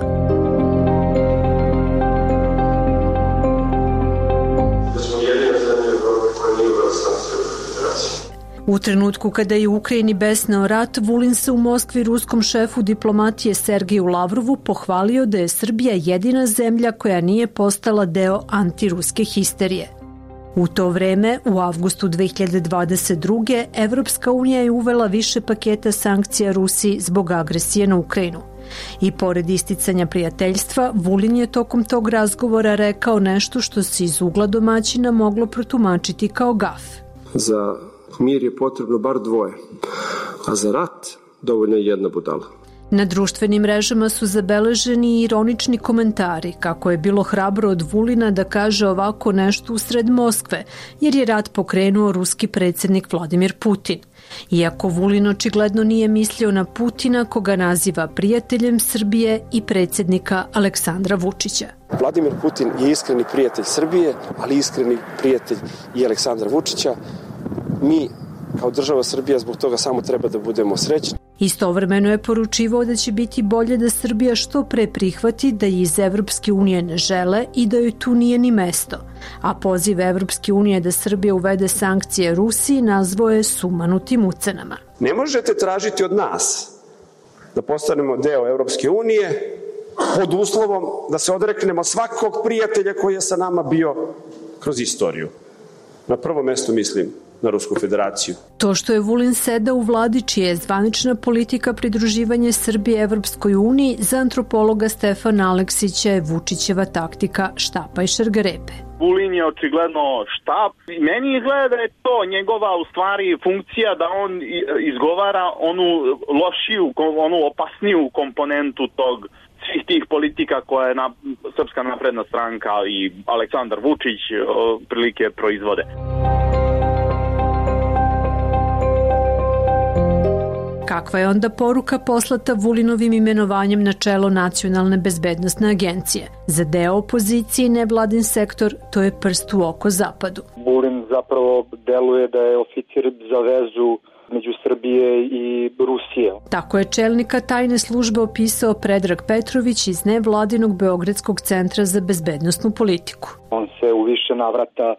U trenutku kada je u Ukrajini besneo rat, Vulin se u Moskvi ruskom šefu diplomatije Sergeju Lavrovu pohvalio da je Srbija jedina zemlja koja nije postala deo antiruske histerije. U to vreme, u avgustu 2022. Evropska unija je uvela više paketa sankcija Rusiji zbog agresije na Ukrajinu. I pored isticanja prijateljstva, Vulin je tokom tog razgovora rekao nešto što se iz ugla domaćina moglo protumačiti kao gaf. Za mir je potrebno bar dvoje, a za rat dovoljno je jedna budala. Na društvenim mrežama su zabeleženi i ironični komentari kako je bilo hrabro od Vulina da kaže ovako nešto usred Moskve, jer je rat pokrenuo ruski predsjednik Vladimir Putin. Iako Vulin očigledno nije mislio na Putina, koga naziva prijateljem Srbije i predsjednika Aleksandra Vučića. Vladimir Putin je iskreni prijatelj Srbije, ali iskreni prijatelj i Aleksandra Vučića. Mi, kao država Srbija, zbog toga samo treba da budemo srećni. Istovremeno je poručivao da će biti bolje da Srbija što pre prihvati da iz Evropske unije ne žele i da joj tu nije ni mesto. A poziv Evropske unije da Srbija uvede sankcije Rusiji nazvao je sumanutim ucenama. Ne možete tražiti od nas da postanemo deo Evropske unije pod uslovom da se odreknemo svakog prijatelja koji je sa nama bio kroz istoriju. Na prvo mesto mislim na Rusku federaciju. To što je Vulin sedao u vladi čija je zvanična politika pridruživanje Srbije Evropskoj uniji, za antropologa Stefana Aleksića je Vučićeva taktika štapa i šargarepe. Vulin je očigledno štap. Meni izgleda da je to njegova u stvari funkcija da on izgovara onu lošiju, onu opasniju komponentu tog svih tih politika koje je Srpska napredna stranka i Aleksandar Vučić prilike proizvode. Kakva je onda poruka poslata Vulinovim imenovanjem na čelo Nacionalne bezbednosne agencije? Za deo opozicije i nevladin sektor to je prst u oko Zapadu. Vulin zapravo deluje da je oficir za vezu među Srbije i Rusije. Tako je čelnika tajne službe opisao Predrag Petrović iz nevladinog Beogradskog centra za bezbednosnu politiku. On se u više navrata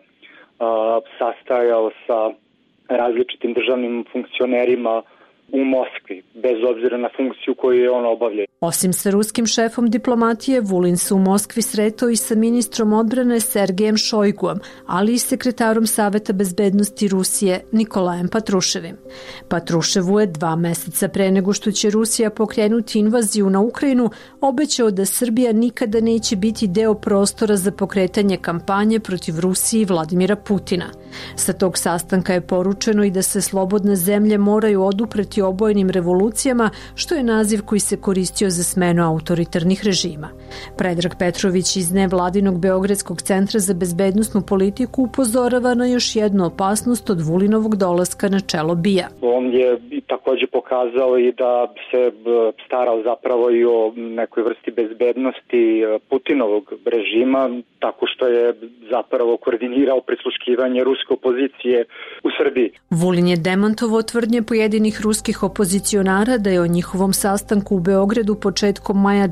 sastajao sa različitim državnim funkcionerima u Moskvi, bez obzira na funkciju koju je on obavljao. Osim sa ruskim šefom diplomatije, Vulin se u Moskvi sretao i sa ministrom odbrane Sergejem Šojguom, ali i sekretarom Saveta bezbednosti Rusije Nikolajem Patruševim. Patruševu je 2 meseca pre nego što će Rusija pokrenuti invaziju na Ukrajinu obećao da Srbija nikada neće biti deo prostora za pokretanje kampanje protiv Rusije i Vladimira Putina. Sa tog sastanka je poručeno i da se slobodne zemlje moraju odupreti obojenim revolucijama, što je naziv koji se koristio za smenu autoritarnih režima. Predrag Petrović iz nevladinog Beogradskog centra za bezbednosnu politiku upozorava na još jednu opasnost od Vulinovog dolaska na čelo BIA. On je takođe pokazao i da se starao zapravo i o nekoj vrsti bezbednosti Putinovog režima, tako što je zapravo koordinirao prisluškivanje ruske opozicije u Srbiji. Vulin je demantovao tvrdnje pojedinih ruskih opozicionara da je o njihovom sastanku u Beogradu početkom maja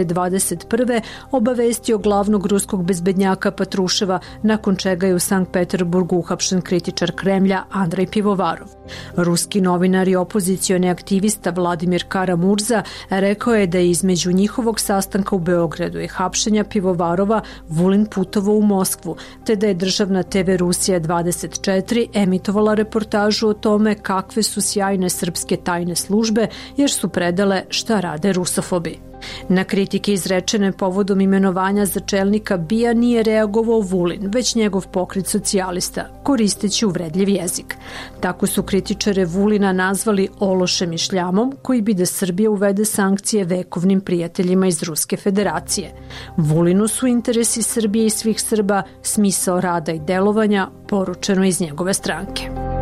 2021. obavestio glavnog ruskog bezbednjaka Patruševa, nakon čega je u Sankt Peterburgu uhapšen kritičar Kremlja Andrej Pivovarov. Ruski novinar i opozicioni aktivista Vladimir Kara-Murza rekao je da je između njihovog sastanka u Beogradu i hapšenja Pivovarova Vulin putovao u Moskvu, te da je državna TV Rusija 24 emitovala reportažu o tome kakve su sjajne srpske tajne službe jer su predale šta rade rusofobi. Na kritike izrečene povodom imenovanja za čelnika BIA nije reagovao Vulin, već njegov pokret socijalista, koristeći uvredljiv jezik. Tako su kritičare Vulina nazvali ološem i šljamom, koji bi da Srbija uvede sankcije vekovnim prijateljima iz Ruske federacije. Vulinu su interesi Srbije i svih Srba smisao rada i delovanja, poručeno iz njegove stranke.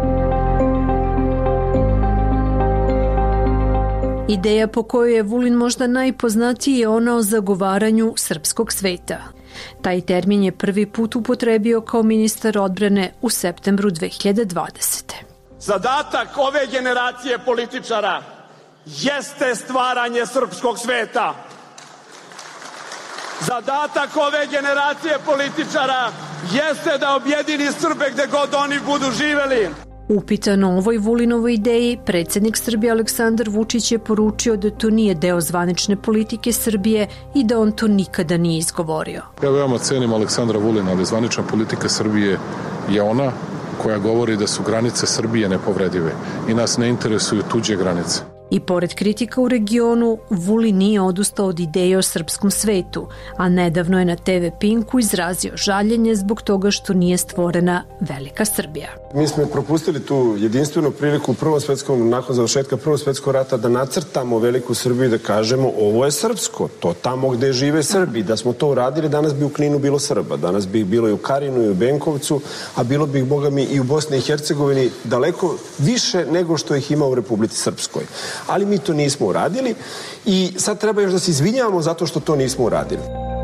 Ideja po kojoj je Vulin možda najpoznatiji je ona o zagovaranju srpskog sveta. Taj termin je prvi put upotrebio kao ministar odbrane u septembru 2020. Zadatak ove generacije političara jeste stvaranje srpskog sveta. Zadatak ove generacije političara jeste da objedini Srbe gde god oni budu živeli. Upitan o ovoj Vulinovoj ideji, predsjednik Srbije Aleksandar Vučić je poručio da to nije deo zvanične politike Srbije i da on to nikada nije izgovorio. Ja veoma cenim Aleksandra Vulina, ali zvanična politika Srbije je ona koja govori da su granice Srbije nepovredive i nas ne interesuju tuđe granice. I pored kritika u regionu, Vulin nije odustao od ideje o srpskom svetu, a nedavno je na TV Pinku izrazio žaljenje zbog toga što nije stvorena Velika Srbija. Mi smo propustili tu jedinstvenu priliku nakon završetka Prvog svjetskog rata da nacrtamo veliku Srbiju i da kažemo ovo je srpsko, to tamo gde žive Srbi. Da smo to uradili, danas bi u Kninu bilo Srba, danas bi bilo i u Karinu i u Benkovcu, a bilo bi, boga mi, i u Bosni i Hercegovini daleko više nego što ih ima u Republici Srpskoj. Ali mi to nismo uradili i sad treba još da se izvinjavamo zato što to nismo uradili.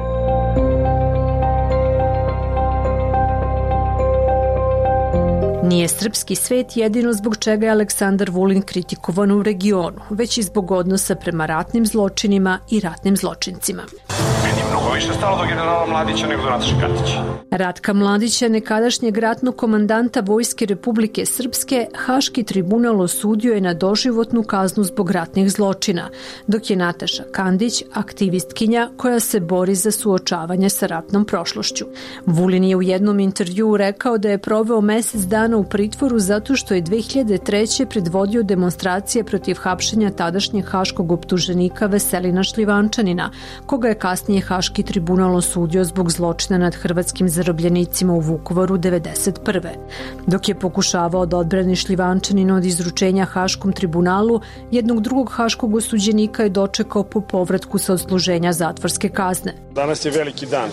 Nije srpski svet jedino zbog čega je Aleksandar Vulin kritikovan u regionu, već i zbog odnosa prema ratnim zločinima i ratnim zločincima. Meni je mnogo više stalo do generala Mladića nego do Nataše Kandić. Ratka Mladića, nekadašnjeg ratnog komandanta Vojske Republike Srpske, Haški tribunal osudio je na doživotnu kaznu zbog ratnih zločina, dok je Nataša Kandić aktivistkinja koja se bori za suočavanje sa ratnom prošlošću. Vulin je u jednom intervjuu rekao da je proveo mesec dana u pritvoru zato što je 2003. predvodio demonstracije protiv hapšenja tadašnjeg haškog optuženika Veselina Šljivančanina, koga je kasnije Haški tribunal osudio zbog zločina nad hrvatskim zarobljenicima u Vukovaru 1991. Dok je pokušavao da odbrani Šljivančanina od izručenja Haškom tribunalu, jednog drugog haškog osuđenika je dočekao po povratku sa odsluženja zatvorske kazne. Danas je veliki dan.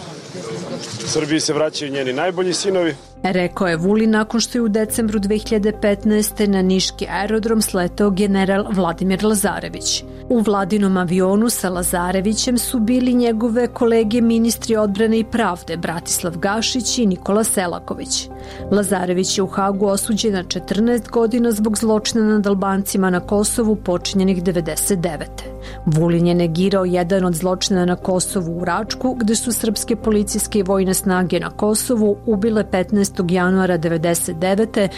Srbiji se vraćaju njeni najbolji sinovi. Rekao je Vulin nakon što je u decembru 2015. na niški aerodrom sletao general Vladimir Lazarević. U vladinom avionu sa Lazarevićem su bili njegove kolege ministri odbrane i pravde Bratislav Gašić i Nikola Selaković. Lazarević je u Hagu osuđen na 14 godina zbog zločina nad Albancima na Kosovu počinjenih 1999. Vulin je negirao jedan od zločina na Kosovu u Račku, gde su srpske policijske i vojne snage na Kosovu ubile 15. januara 1999.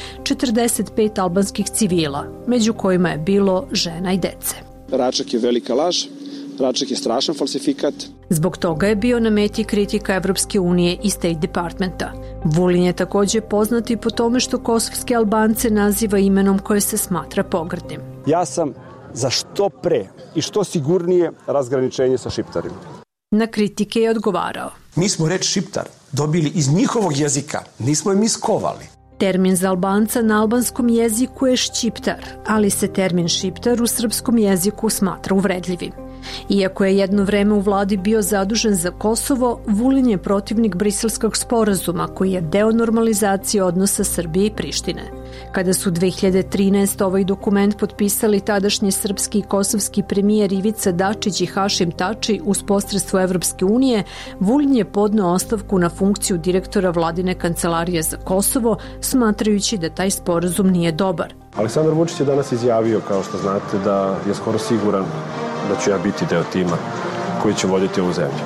45 albanskih civila, među kojima je bilo žena i dece. Račak je velika laž, Račak je strašan falsifikat. Zbog toga je bio na meti kritika Evropske unije i State Departmenta. Vulin je također poznat i po tome što kosovske Albance naziva imenom koje se smatra pogrdnim. Ja sam za što pre i što sigurnije razgraničenje sa Šiptarima. Na kritike je odgovarao. Mi smo reč Šiptar dobili iz njihovog jezika, nismo je mi skovali. Termin za Albanca na albanskom jeziku je šćiptar, ali se termin šiptar u srpskom jeziku smatra uvredljivim. Iako je jedno vreme u vladi bio zadužen za Kosovo, Vulin je protivnik Briselskog sporazuma koji je deo normalizacije odnosa Srbije i Prištine. Kada su 2013. ovaj dokument potpisali tadašnji srpski i kosovski premijer Ivica Dačić i Hašim Tači uz posredstvo Evropske unije, Vulin je podneo ostavku na funkciju direktora vladine kancelarije za Kosovo, smatrajući da taj sporazum nije dobar. Aleksandar Vučić je danas izjavio, kao što znate, da je skoro siguran da ću ja biti deo tima koji će voditi ovu zemlju.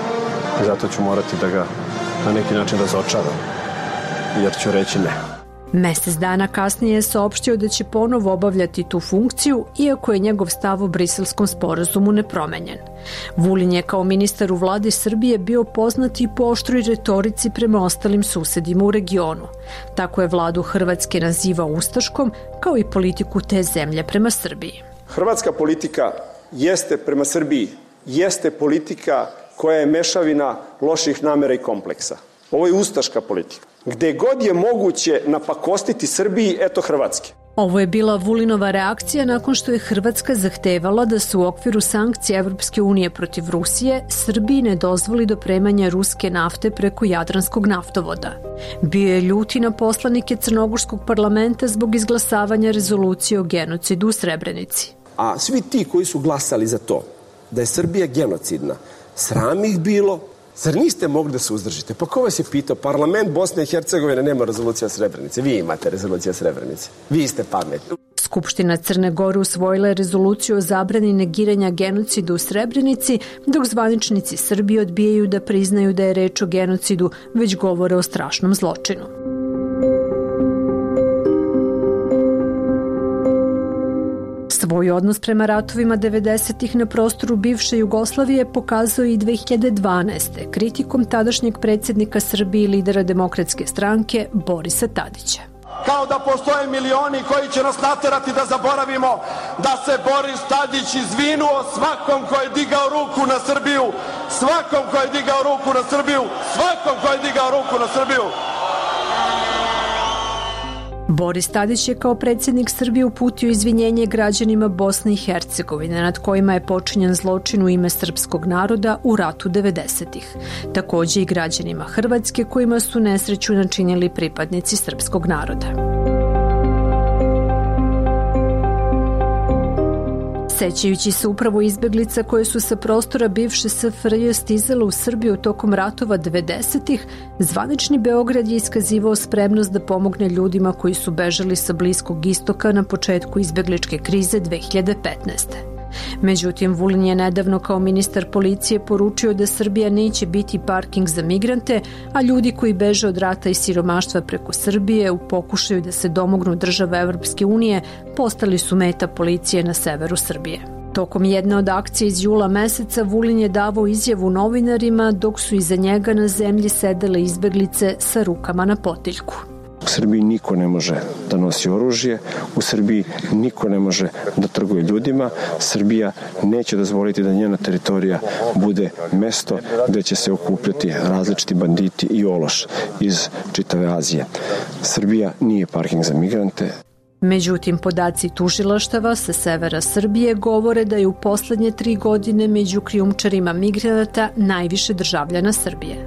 I zato ću morati da ga na neki način razočaram, jer ću reći ne. Mesec dana kasnije je saopštio da će ponovo obavljati tu funkciju, iako je njegov stav o Briselskom sporazumu nepromenjen. Vulin je kao ministar u vladi Srbije bio poznat i po oštroj retorici prema ostalim susedima u regionu. Tako je vladu Hrvatske nazivao ustaškom, kao i politiku te zemlje prema Srbiji. Hrvatska politika jeste prema Srbiji, jeste politika koja je mešavina loših namera i kompleksa. Ovo je ustaška politika. Gde god je moguće napakostiti Srbiji, eto Hrvatske. Ovo je bila Vulinova reakcija nakon što je Hrvatska zahtevala da se u okviru sankcija Evropske unije protiv Rusije Srbiji ne dozvoli dopremanje ruske nafte preko Jadranskog naftovoda. Bio je ljuti na poslanike Crnogorskog parlamenta zbog izglasavanja rezolucije o genocidu u Srebrenici. A svi ti koji su glasali za to, da je Srbija genocidna, sram ih bilo. Zar niste mogli da se uzdržite? Pa ko vas je pitao? Parlament Bosne i Hercegovine nema rezolucija Srebrenice. Vi imate rezolucija Srebrenice. Vi ste pametni. Skupština Crne Gore usvojila je rezoluciju o zabrani negiranja genocida u Srebrenici, dok zvaničnici Srbije odbijaju da priznaju da je reč o genocidu, već govore o strašnom zločinu. Svoj odnos prema ratovima 90-ih na prostoru bivše Jugoslavije pokazao i 2012. kritikom tadašnjeg predsjednika Srbije i lidera Demokratske stranke Borisa Tadića. Kao da postoje milioni koji će nas naterati da zaboravimo da se Boris Tadić izvinuo svakom ko je digao ruku na Srbiju, svakom ko je digao ruku na Srbiju, svakom ko je digao ruku na Srbiju. Boris Tadić je kao predsjednik Srbije uputio izvinjenje građanima Bosne i Hercegovine nad kojima je počinjen zločin u ime srpskog naroda u ratu 90-ih. Također i građanima Hrvatske kojima su nesreću načinili pripadnici srpskog naroda. Sećajući se upravo izbeglica koje su sa prostora bivše SFRJ stizale u Srbiju tokom ratova 90-ih, zvanični Beograd je iskazivao spremnost da pomogne ljudima koji su bežali sa Bliskog istoka na početku izbegličke krize 2015. Međutim, Vulin je nedavno kao ministar policije poručio da Srbija neće biti parking za migrante, a ljudi koji beže od rata i siromaštva preko Srbije u pokušaju da se domognu država Evropske unije postali su meta policije na severu Srbije. Tokom jedne od akcije iz jula meseca Vulin je davao izjavu novinarima dok su iza njega na zemlji sedele izbeglice sa rukama na potiljku. U Srbiji niko ne može da nosi oružje, u Srbiji niko ne može da trguje ljudima, Srbija neće dozvoliti da njena teritorija bude mesto gde će se okupljati različiti banditi i ološ iz čitave Azije. Srbija nije parking za migrante. Međutim, podaci tužilaštava sa severa Srbije govore da je u poslednje 3 godine među krijumčarima migranata najviše državljana Srbije.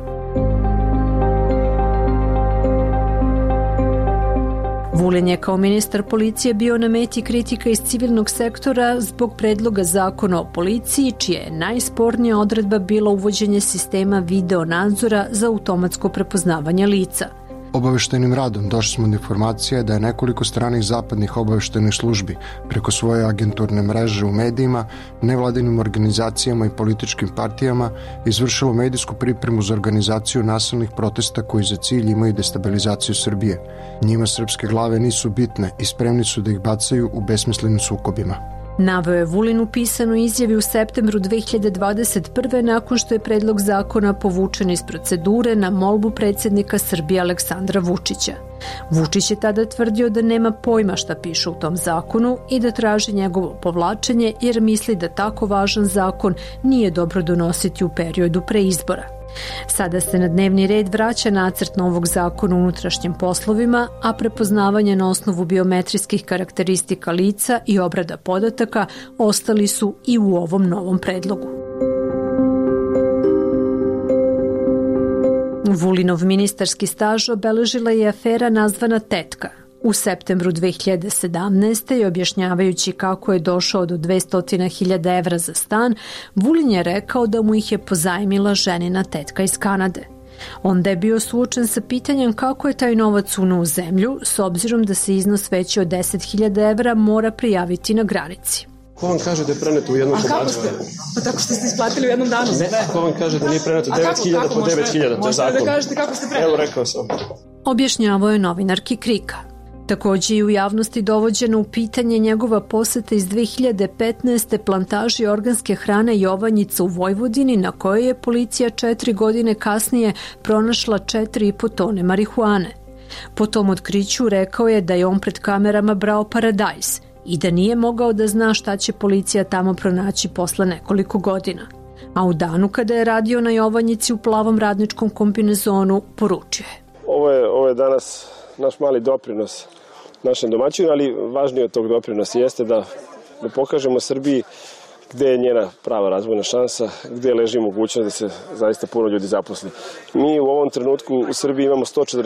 Vulin je kao ministar policije bio na meti kritika iz civilnog sektora zbog predloga zakona o policiji, čija je najspornija odredba bila uvođenje sistema video nadzora za automatsko prepoznavanje lica. Obaveštajnim radom došli smo do informacije da je nekoliko stranih zapadnih obaveštajnih službi preko svoje agenturne mreže u medijima, nevladinim organizacijama i političkim partijama izvršilo medijsku pripremu za organizaciju nasilnih protesta koji za cilj imaju destabilizaciju Srbije. Njima srpske glave nisu bitne i spremni su da ih bacaju u besmislenim sukobima. Naveo je Vulin u pisanoj izjavi u septembru 2021. nakon što je predlog zakona povučen iz procedure na molbu predsjednika Srbije Aleksandra Vučića. Vučić je tada tvrdio da nema pojma šta piše u tom zakonu i da traži njegovo povlačenje jer misli da tako važan zakon nije dobro donositi u periodu pre izbora. Sada se na dnevni red vraća nacrt novog zakona o unutrašnjim poslovima, a prepoznavanje na osnovu biometrijskih karakteristika lica i obrada podataka ostali su i u ovom novom predlogu. Vulinov ministarski staž obeležila je afera nazvana Tetka. U septembru 2017. i objašnjavajući kako je došao do 200.000 evra za stan, Vulin je rekao da mu ih je pozajmila ženina tetka iz Kanade. Onda je bio suočen sa pitanjem kako je taj novac unuo u zemlju, s obzirom da se iznos veći od 10.000 evra mora prijaviti na granici. Ko vam kaže da je preneto u jednom komadu? A kako ste? Pa tako što ste isplatili u jednom danu? Ne, ko vam kaže da nije preneto 9.000 po 9.000, to je zakon. Možete da kažete kako ste preneli? Evo, rekao sam. Objašnjavao je novinarki Krika. Također i u javnosti dovođeno u pitanje njegova poseta iz 2015. plantaži organske hrane Jovanjica u Vojvodini, na kojoj je policija 4 godine kasnije pronašla 4,5 tone marihuane. Po tom otkriću rekao je da je on pred kamerama brao paradajz i da nije mogao da zna šta će policija tamo pronaći posle nekoliko godina. A u danu kada je radio na Jovanjici u plavom radničkom kombinezonu, poručio je. Ovo je danas naš mali doprinos našem domaćinu, ali važnije od tog doprinosa jeste da pokažemo Srbiji gde je njena prava razvojna šansa, gde leži mogućnost da se zaista puno ljudi zaposli. Mi u ovom trenutku u Srbiji imamo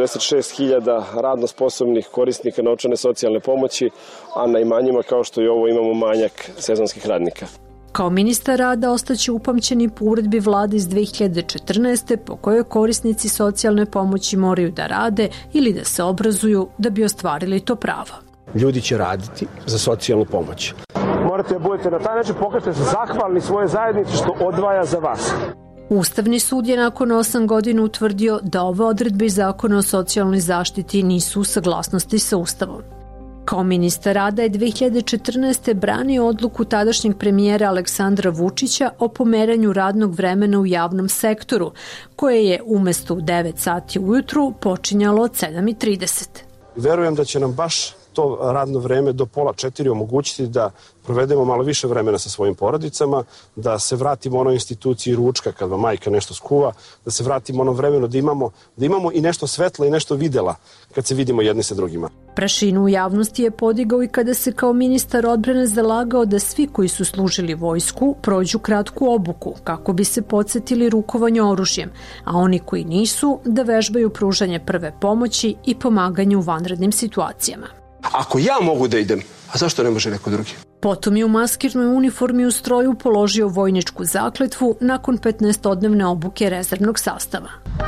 146.000 radno sposobnih korisnika novčane socijalne pomoći, a na imanjima kao što je ovo imamo manjak sezonskih radnika. Kao ministar rada ostaće upamćeni po uredbi vlade iz 2014. po kojoj korisnici socijalne pomoći moraju da rade ili da se obrazuju da bi ostvarili to pravo. Ljudi će raditi za socijalnu pomoć. Morate da budete na taj način, pokažete se zahvalni svoje zajednici što odvaja za vas. Ustavni sud je nakon 8 godina utvrdio da ove odredbe iz zakona o socijalnoj zaštiti nisu u saglasnosti sa Ustavom. Kao ministar rada je 2014. branio odluku tadašnjeg premijera Aleksandra Vučića o pomeranju radnog vremena u javnom sektoru, koje je umesto u 9 sati ujutru počinjalo od 7:30. Verujem da će nam baš to radno vreme do 3:30 omogućiti da provedemo malo više vremena sa svojim porodicama, da se vratimo onoj instituciji ručka kad vam majka nešto skuva, da se vratimo ono vremenu da imamo i nešto svetla i nešto videla kad se vidimo jedni sa drugima. Prašinu u javnosti je podigao i kada se kao ministar odbrane zalagao da svi koji su služili vojsku prođu kratku obuku kako bi se podsjetili rukovanja oružjem, a oni koji nisu da vežbaju pružanje prve pomoći i pomaganje u vanrednim situacijama. Ako ja mogu da idem, a zašto ne može neko drugi? Potom je u maskirnoj uniformi u stroju položio vojničku zakletvu nakon 15-dnevne obuke rezervnog sastava.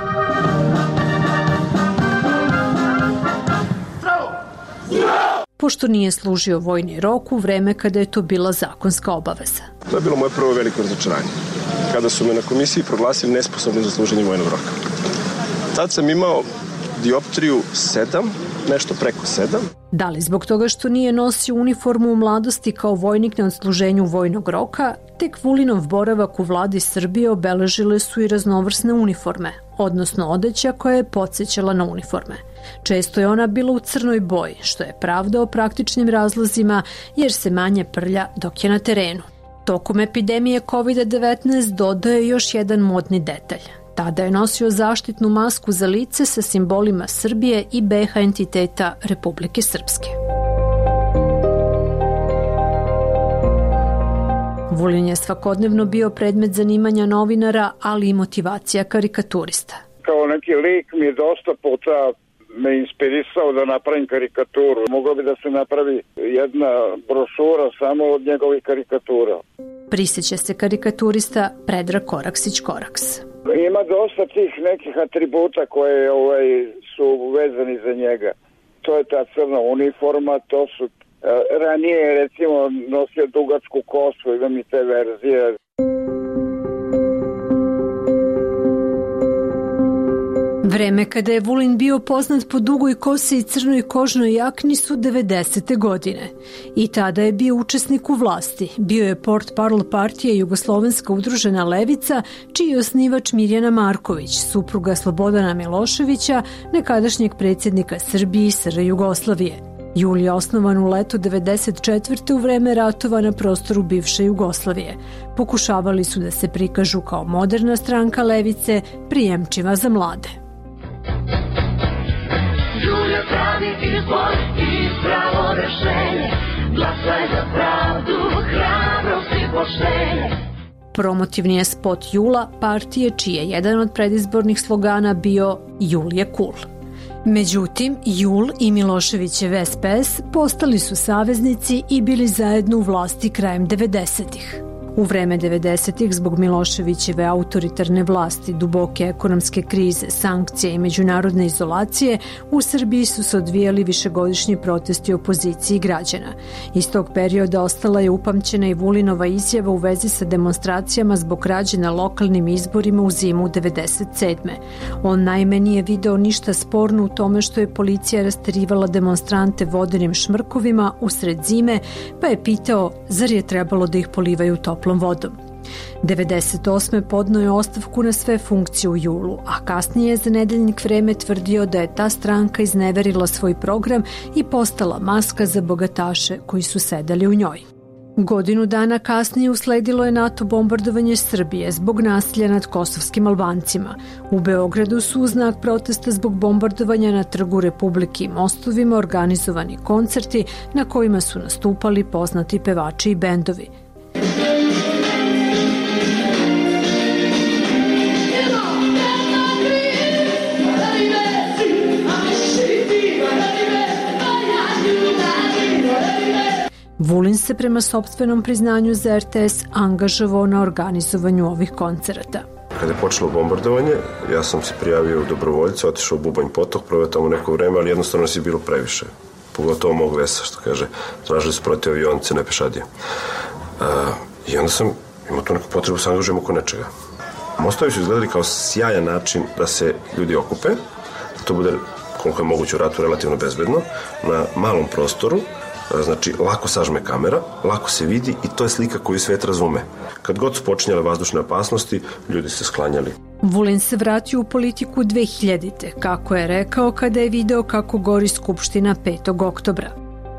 Pošto nije služio vojni rok u vreme kada je to bila zakonska obaveza. To je bilo moje prvo veliko razočaranje, kada su me na komisiji proglasili nesposobnim za služenje vojnog roka. Tad sam imao dioptriju 7, nešto preko 7. Da li zbog toga što nije nosio uniformu u mladosti kao vojnik na odsluženju vojnog roka, tek Vulinov boravak u vladi Srbije obeležile su i raznovrsne uniforme, odnosno odeća koja je podsjećala na uniforme. Često je ona bila u crnoj boji, što je pravdao praktičnim razlozima jer se manje prlja dok je na terenu. Tokom epidemije COVID-19 dodaje još jedan modni detalj. Tada je nosio zaštitnu masku za lice sa simbolima Srbije i BiH entiteta Republike Srpske. Vulin je svakodnevno bio predmet zanimanja novinara, ali i motivacija karikaturista. Kao neki lik mi je dosta puta me inspirisao da napravim karikaturu. Moglo bi da se napravi jedna brošura samo od njegovih karikatura. Prisjeća se karikaturista Predrag Koraksić-Koraks. Ima dosta tih nekih atributa koje su vezani za njega. To je ta crna uniforma, to su ranije recimo nosio dugačku kosu, imam i te verzije. Vreme kada je Vulin bio poznat po dugoj kosi i crnoj kožnoj jakni su 90. godine. I tada je bio učesnik u vlasti. Bio je portparol partije Jugoslovenska udružena levica, čiji je osnivač Mirjana Marković, supruga Slobodana Miloševića, nekadašnjeg predsjednika Srbije i SR Jugoslavije. Jul je osnovan u letu 94. u vreme ratova na prostoru bivše Jugoslavije. Pokušavali su da se prikažu kao moderna stranka levice, prijemčiva za mlade. Jul je pravi izbor i pravo rešenje, glasaj za pravdu, hrabrost i poštenje. Promotivni je spot Jula partije čiji je jedan od predizbornih slogana bio Jul je cool. Međutim, Jul i Miloševićev SPS postali su saveznici i bili zajedno u vlasti krajem 90-ih. U vreme 90-ih, zbog Miloševićeve autoritarne vlasti, duboke ekonomske krize, sankcije i međunarodne izolacije, u Srbiji su se odvijali višegodišnji protesti opoziciji građana. Iz tog perioda ostala je upamćena i Vulinova izjava u vezi sa demonstracijama zbog krađe na lokalnim izborima u zimu 97. On naime nije video ništa sporno u tome što je policija rasterivala demonstrante vodenim šmrkovima usred zime, pa je pitao zar je trebalo da ih polivaju toplom vodom. 98. podneo je ostavku na sve funkcije u julu, a kasnije je za Nedeljnik Vreme tvrdio da je ta stranka izneverila svoj program i postala maska za bogataše koji su sedeli u njoj. Godinu dana kasnije usledilo je NATO bombardovanje Srbije zbog nasilja nad kosovskim Albancima. U Beogradu su u znak protesta zbog bombardovanja na Trgu Republike i mostovima organizovani koncerti na kojima su nastupali poznati pevači i bendovi. Vulin se prema sopstvenom priznanju za RTS angažovao na organizovanju ovih koncerata. Kada je počelo bombardovanje, ja sam se prijavio u dobrovoljce, otišao u Bubanj potok, proveo tamo neko vreme, ali jednostavno nas je bilo previše. Pogotovo mog vesa, što kaže, tražili su protiv avionice, ne pešadije. I onda sam imao tu neku potrebu da se angažujem oko nečega. Mostovi su izgledali kao sjajan način da se ljudi okupe, da to bude koliko je moguće u ratu relativno bezbedno, na malom prostoru. Znači, lako sažme kamera, lako se vidi i to je slika koju svet razume. Kad god su počinjale vazdušne opasnosti, ljudi se sklanjali. Vulin se vratio u politiku 2000-te, kako je rekao kada je video kako gori Skupština 5. oktobra.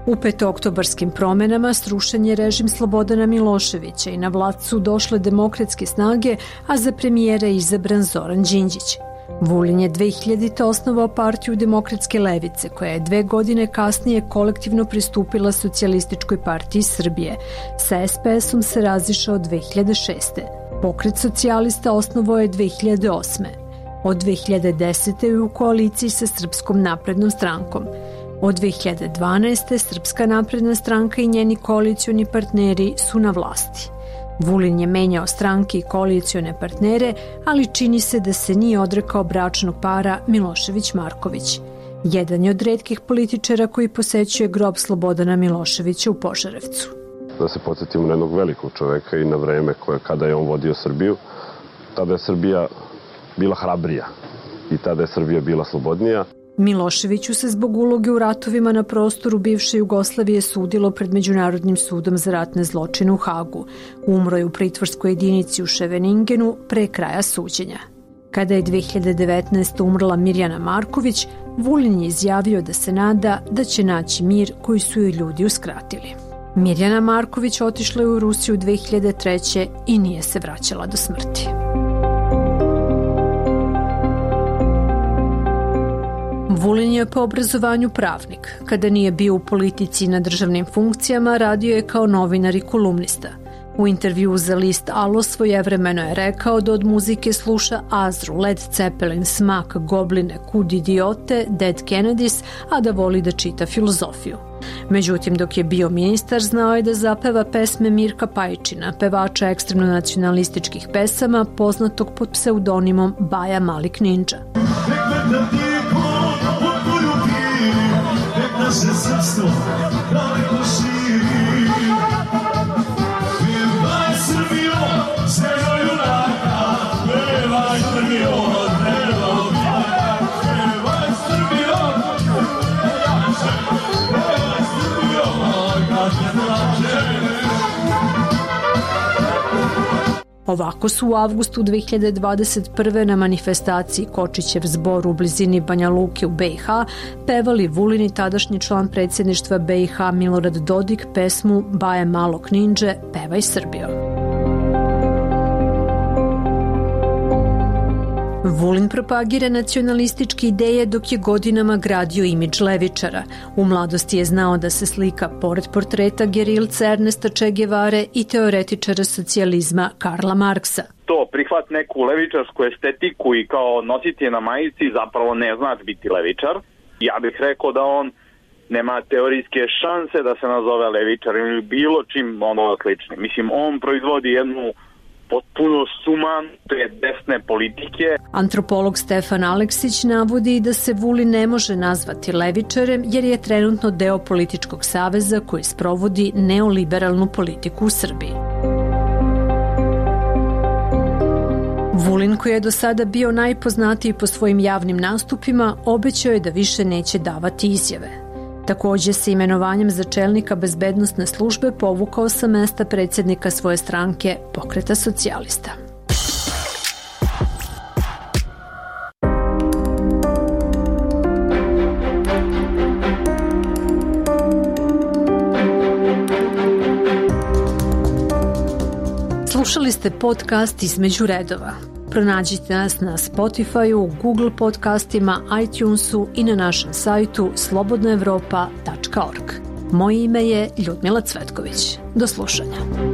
U petooktobarskim promenama srušen je režim Slobodana Miloševića i na vlast su došle demokratske snage, a za premijera je izabran Zoran Đinđić. Vulin je 2000. osnovao partiju Demokratske levice, koja je 2 godine kasnije kolektivno pristupila Socijalističkoj partiji Srbije. Sa SPS-om se razišao 2006. Pokret socijalista osnovao je 2008. Od 2010. je u koaliciji sa Srpskom naprednom strankom. Od 2012. Srpska napredna stranka i njeni koalicioni partneri su na vlasti. Vulin je menjao stranke i koalicione partnere, ali čini se da se nije odrekao bračnog para Milošević-Marković. Jedan je od retkih političara koji posećuje grob Slobodana Miloševića u Požarevcu. Da se podsjetimo na jednog velikog čoveka i na vreme kada je on vodio Srbiju, tada je Srbija bila hrabrija i tada je Srbija bila slobodnija. Miloševiću se zbog uloge u ratovima na prostoru bivše Jugoslavije sudilo pred Međunarodnim sudom za ratne zločine u Hagu. Umro je u pritvorskoj jedinici u Ševeningenu pre kraja suđenja. Kada je 2019. umrla Mirjana Marković, Vulin je izjavio da se nada da će naći mir koji su joj ljudi uskratili. Mirjana Marković otišla je u Rusiju 2003. i nije se vraćala do smrti. Vulin je po obrazovanju pravnik. Kada nije bio u politici i na državnim funkcijama, radio je kao novinar i kolumnista. U intervjuu za list Alo svojevremeno je rekao da od muzike sluša Azru, Led Zeppelin, Smak, Gobline, Kud idiote, Dead Kennedys, a da voli da čita filozofiju. Međutim, dok je bio ministar, znao je da zapeva pesme Mirka Pajčina, pevača ekstremno nacionalističkih pesama, poznatog pod pseudonimom Baja Malik Ninja. Naše srpstvo daleko širi. Pevaj Srbijo, zemljo junaka, pevaj Srbijo, zemljo junaka, pevaj Srbijo, pevaj Srbijo, kad se plače. Ovako su u avgustu 2021. na manifestaciji Kočićev zbor u blizini Banja Luke u BiH pevali Vulin i tadašnji član predsjedništva BiH Milorad Dodik pesmu Baje malog ninđe, Pevaj Srbijo. Vulin propagira nacionalističke ideje dok je godinama gradio imidž levičara. U mladosti je znao da se slika pored portreta gerilca Ernesta Che Guevare i teoretičara socijalizma Karla Marksa. To prihvat neku levičarsku estetiku i kao nositi je na majici zapravo ne znači biti levičar. Ja bih rekao da on nema teorijske šanse da se nazove levičar ili bilo čim ono sličnim. Mislim, on proizvodi jednu potpuno sumanute desne politike. Antropolog Stefan Aleksić navodi da se Vulin ne može nazvati levičarem jer je trenutno deo političkog saveza koji sprovodi neoliberalnu politiku u Srbiji. Vulin, koji je do sada bio najpoznatiji po svojim javnim nastupima, obećao je da više neće davati izjave. Takođe se imenovanjem za čelnika bezbednosne službe povukao sa mesta predsjednika svoje stranke Pokreta socijalista. Slušali ste podcast Između redova. Pronađite nas na Spotify-u, Google podcastima, iTunesu i na našem sajtu slobodnaevropa.org. Moje ime je Ljudmila Cvetković. Do slušanja.